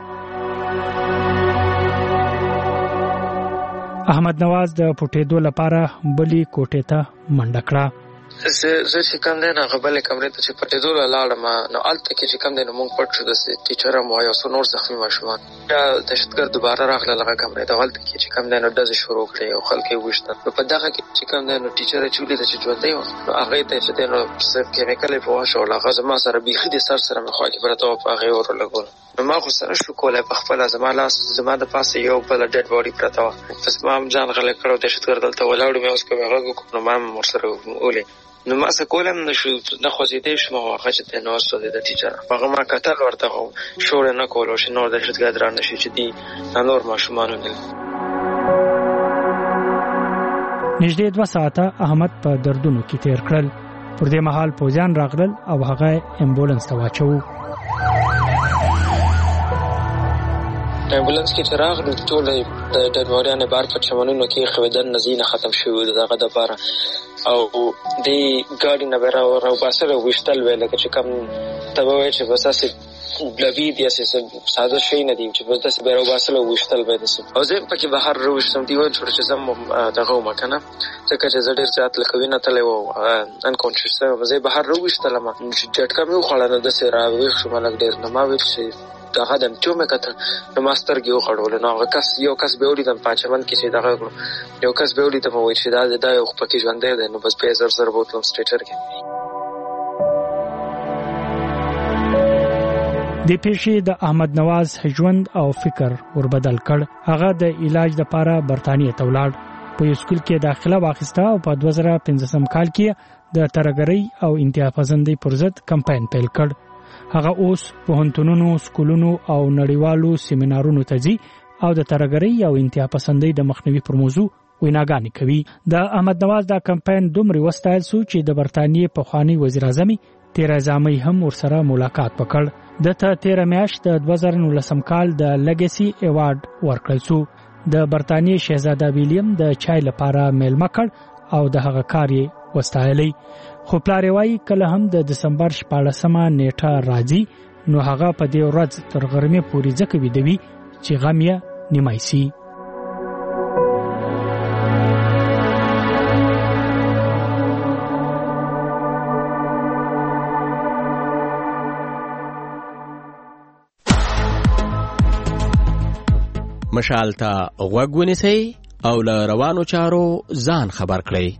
احمد نواز د پټېدو لپاره بلی کوټې ته منډه کړه زه زه چې کوم دی نه غبلې کمرې ته چې پټېدو لاړم نو هلته کې چې کوم دی نو موږ پټ شو داسې ټیچر هم وایي او څو نور زخمي ماشومان بیا دهشتګرد دوباره راغله هغه کمرې ته هلته کې چې کوم دی نو ډزې شروع کړې او خلک یې وویشتل نو په دغه کې چې کوم دی نو ټیچر یې چې ولیده چې ژوندی وه نو هغې ته چې دی نو څه کیمیکل یې په واچول هغه زما سره بیخي د سر سره مې خوا کې پرته وه په هغې ور ولګول نو ما خو سره شو کولی په خپله زما لاس زما د پاسه یو بله ډیډ باډي پرته وه بس ما هم ځان غلی کړ او دهشتګرد دلته ولاړ مې اوس که مې غږ وکړو نو ما هم ورسره ولې نو ما څه کولم نه شو نه خوځېدی شوم او هغه چې دی نو سوځېده ټیچر هغه ما کتل ورته خو شور یې نه کولو چې نور دهشتګرد را نه شي چې دي نور ماشومان ونیل نږدې دوه ساعته احمد په دردونو کې تیر کړل پر دې مهال پوځیان راغلل او هغه امبولانس ته واچوو امبولانس کې چې راغلو ټول د ډډوارانو بار په چمنونو کې خویدن نزینه ختم شوي د دغه دپاره او دې ګاډي نه به راوباسل او ویشتل وی لکه چې کوم ته به وایي چې بس هسې بلوي دي هسې ساده شی نه دي چې بس داسې به راوباسل او ویشتل به داسې او زه هم پکې بهر راویشتم دي ویل شوړه چې زه هم دغه ومه که نه ځکه چې زه ډېر زیات لکه وینه تلی و انکونشس وم زه یې بهر راویشتلم چې جټکه مې وخوړه نو داسې راویښ شوم لږ ډېر نو ما ویل چې دغه د امتیو مې کتل نو ما سترګې وخړولې نو هغه کس یو کس به ولیدم په چمن کې چې دغه کړو یو کس به ولیدم وایي چې دا دا یو خو پکې ژوندی دی نو بس بیا یې زر زر بوتلم سټریچر کې د پیښې د احمد نواز ژوند او فکر وربدل کړ هغه د علاج لپاره برتانیې ته ولاړ په یو سکول کې داخله واخیسته او په دوه زره پنځم کال کې د ترهګرۍ او انتها پسندۍ پر ضد کمپاین پیل کړ هغه اوس پوهنتونونو سکولونو او نړیوالو سیمینارونو ته ځي او د ترهګرۍ او انتها پسندۍ د مخنیوي پر موضوع ویناګانې کوي د احمد نواز دا کمپاین دومره وستایل سو چې د برتانیې پخوانی وزیر اعظم تیرزا مې هم ورسره ملاقات وکړ د ته تیر میاشت د دوه زره نولسم کال د لیګسي ایوارډ ورکړل سو د برتانیې شهزاده ویلیام د چای لپاره میلمه کړ او د هغه کار یې وستایلی خو پلار وایي کله هم د دسمبر شپاړسمه نیټه راځي نو هغه په دې ورځ تر غرمې پورې ځکه ویدوي چې غم یې نیمای سي مشال ته غوږ ونیسئ او له روانو چارو ځان خبر کړئ.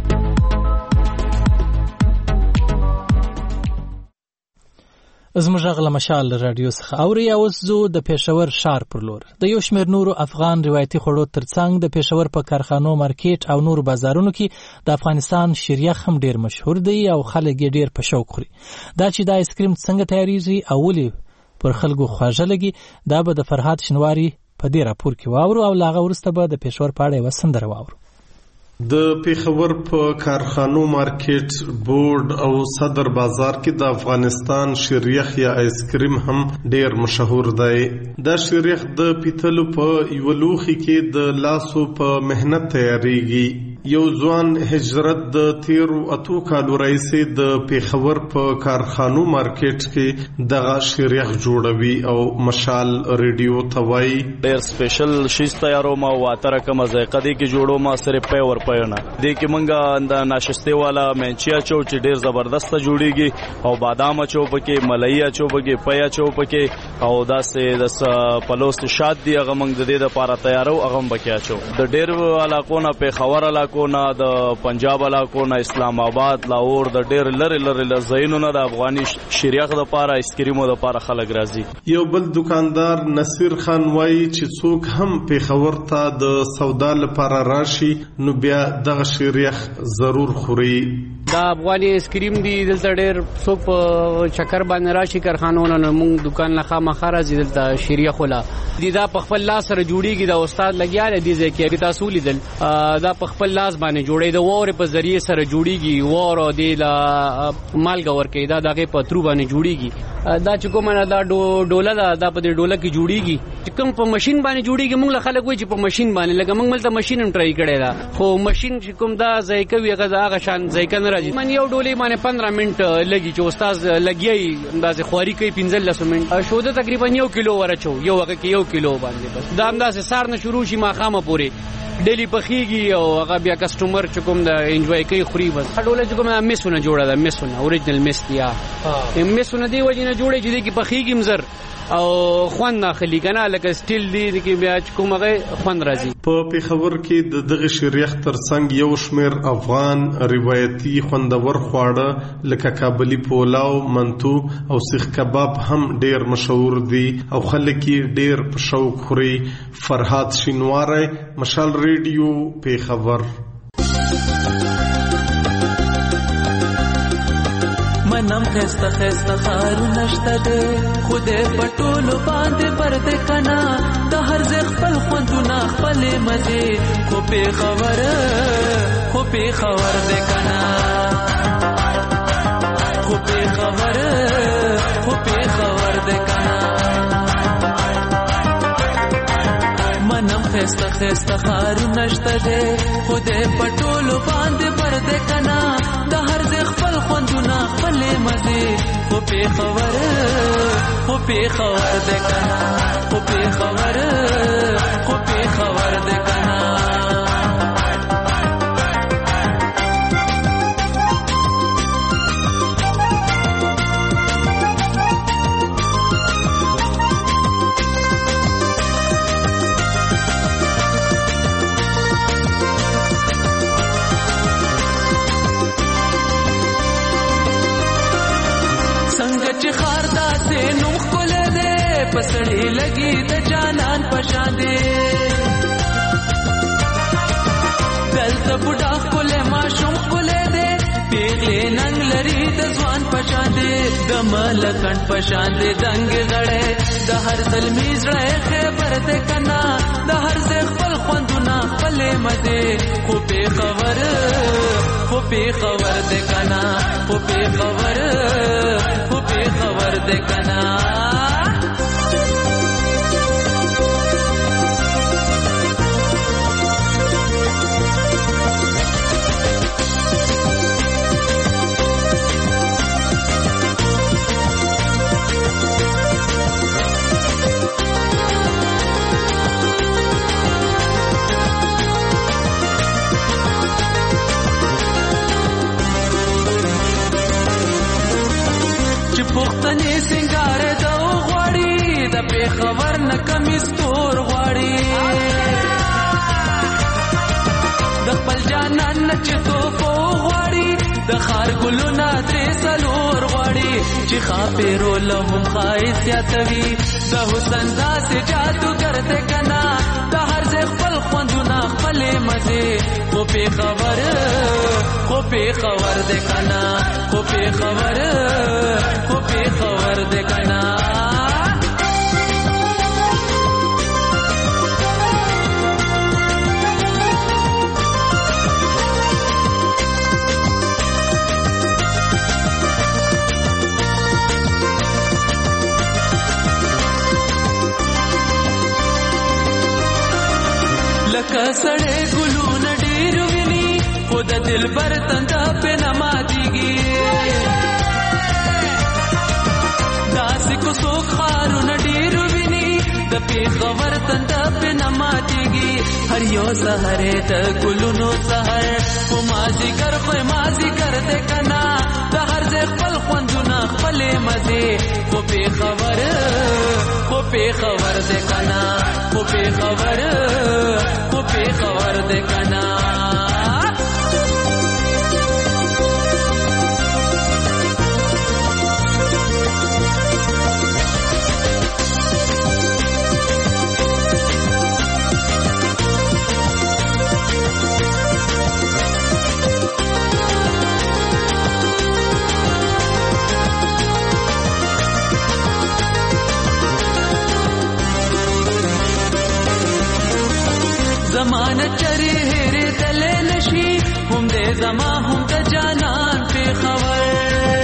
زموږ غل مشال رادیو څخه اوري اوس زو د پېښور ښار پر لور د یو شمېر نورو افغان روایتي خوړو ترڅنګ د پېښور په کارخانو مارکیټ او نورو بازارونو کې د افغانستان شیریخ هم ډیر مشهور دی او خلک یې ډیر په شوق خوري. دا چې د آیسکریم څنګه تیاریږي او ولې پر خلکو خواږه لګي دا به د فرهاد شنواری په دې راپور کې واورو او لاغه ورسته به د پېښور په اړه یوه سندره واورو. د پیښور په کارخانو مارکیټ بورډ او صدر بازار کې د افغانستان شیریخ یا آیسکریم هم ډیر مشهور دی. دا شیریخ د پیتلو په یو لوخي کې د لاسو په مهنت تیاریږي. یو ځوان هجرت د تیرو اتو کالو راهیسې د پیښور په کارخانو مارکیټ کې دغه شیریخ جوړوي او مشال ریډیو ته وایي ډیر سپیشل شیز تیاروم او اتره کوم ذایقه دی کې جوړوم صرف پی ور پېونه دی کې مونږه د ناشسته والا منچیا چو چې ډیر زبردست جوړیږي او بادام چو پکې ملایی چو پکې پیا چو پکې او داسې د پلوست شاد دی هغه مونږ د دې لپاره تیارو هغه بکیا چو د ډیر علاقو نه پیښور علاقو نه د پنجاب علاقو نه اسلام آباد لاهور د ډیر لری لری لزینو نه د افغاني شریخ د لپاره آیسکریمو د لپاره خلک راځي. یو بل دکاندار نصیر خان وایي چې څوک هم پیښور ته د سودا لپاره راشي نو بیا دغه شریخ ضرور خوري. دا افغاني آیسکریم دی دلته ډیر څوک چکر باندې راشي کارخانونو نه مونږ دکان نه خامخا راځي دلته شریخ ولا دی دا په خپل لاس سره جوړیږي دا استاد لګیا دی ځکه چې تاسو لیدل دا په خپل لاس باندې جوړي د وور په ذریعہ سره جوړیږي وور او دی لا مالګه ورکې دا دغه په ترو باندې جوړیږي دا چې کومه دا ډوله دا د په ډوله کې جوړیږي چې کوم په ماشين باندې جوړیږي موږ خلک وایي چې په ماشين باندې لکه موږ ملته ماشين هم ټرای کړی دا خو ماشين چې کوم دا ذایقه وي هغه شان ذایقه نه راځي. من یو ډولې باندې پندرہ منټ لګي چې استاد لګي اندازې خواري کوي پنځلس منټ شو د تقریبا یو کیلو ورچو یو هغه کې یو کیلو باندې بس دا اندازې سار نه شروع شي ما خامه پوري ډیلی پخېږي او هغه بیا کسٹمر چې کوم د انجوای کوي خوري بس ډوله چې کوم میسونه جوړه ده میسونه اوریجنل میس دیا میسونه دی وجه نه جوړه چې دی کې پخېږي مزر او خوان ناخلی کنه لکه سټیل دی کې بیا کوم هغه خوان راځي. په پیښور کې د دغه شریخ ترڅنګ یو شمیر افغان روایتي خوندور خواړه لکه کابلی پولاو منتو او سیخ کباب هم ډیر مشهور دي او خلک یې ډیر په شوق خوري. فرهاد شینواری مشال ریډیو پیښور. منم خسته خسته خارو نشته ده خوده پټولو باندې پرده کنا د هر ځای خپل خوندونه خپل مزه خو په خبره خو په خبر ده کنا خو په خبره خو په خبر ده کنا منم خسته خسته خارو نشته ده خوده پټولو باندې پرده کنا د هر ځای خپل خوندونه خپل مزه خو په خبره خو په خبر ده کنا خو په خبره خو په خبر ده کنا پسړې لګي د جانان پشان دي دلته بوډا کوله ما شوم کوله دي پیغلې ننګ لري د ځوان پشان دي د ملکن پشان دي دنګ غړې د هر ظلمي زړه خبر ده کنا د هر ځای خپل خوندونه خپل مزه خو په خبر خو په خبر ده کنا خو په خبر خو په خبر ده کنا پختنې سنگار د غوړی د په خبر نه کمی ستور غوړی د خپل جانان نه چې تو په غوړی د خار ګلونه درې سلور غوړی چې خاپېرو لهم خایس یاتوي د حسن داسې جادوګر ده کنا د هر ځای خپل خوندونه خپل مزه خو په خبر خو په خبر ده کنا خو په خبر خو په خبر ده کنا لکه سړی ګلونه ډېر ویني خو د دلبر تنده پې نه ماتېږي داسې کو څوک ښارونه ډېر ویني د پېښور تنده پې نه ماتېږي هر یو سهر د ګلونو سهر خو مازدیګر خو مازدیګر دی که نه د هر ځای خپل خوندونه خپلې مزې خو پېښور خو پېښور دی که نه خو پېښور خو پېښور دی که نه زمانه چرې هېرېدلی نشي هم دې زما هم د جانان پېښور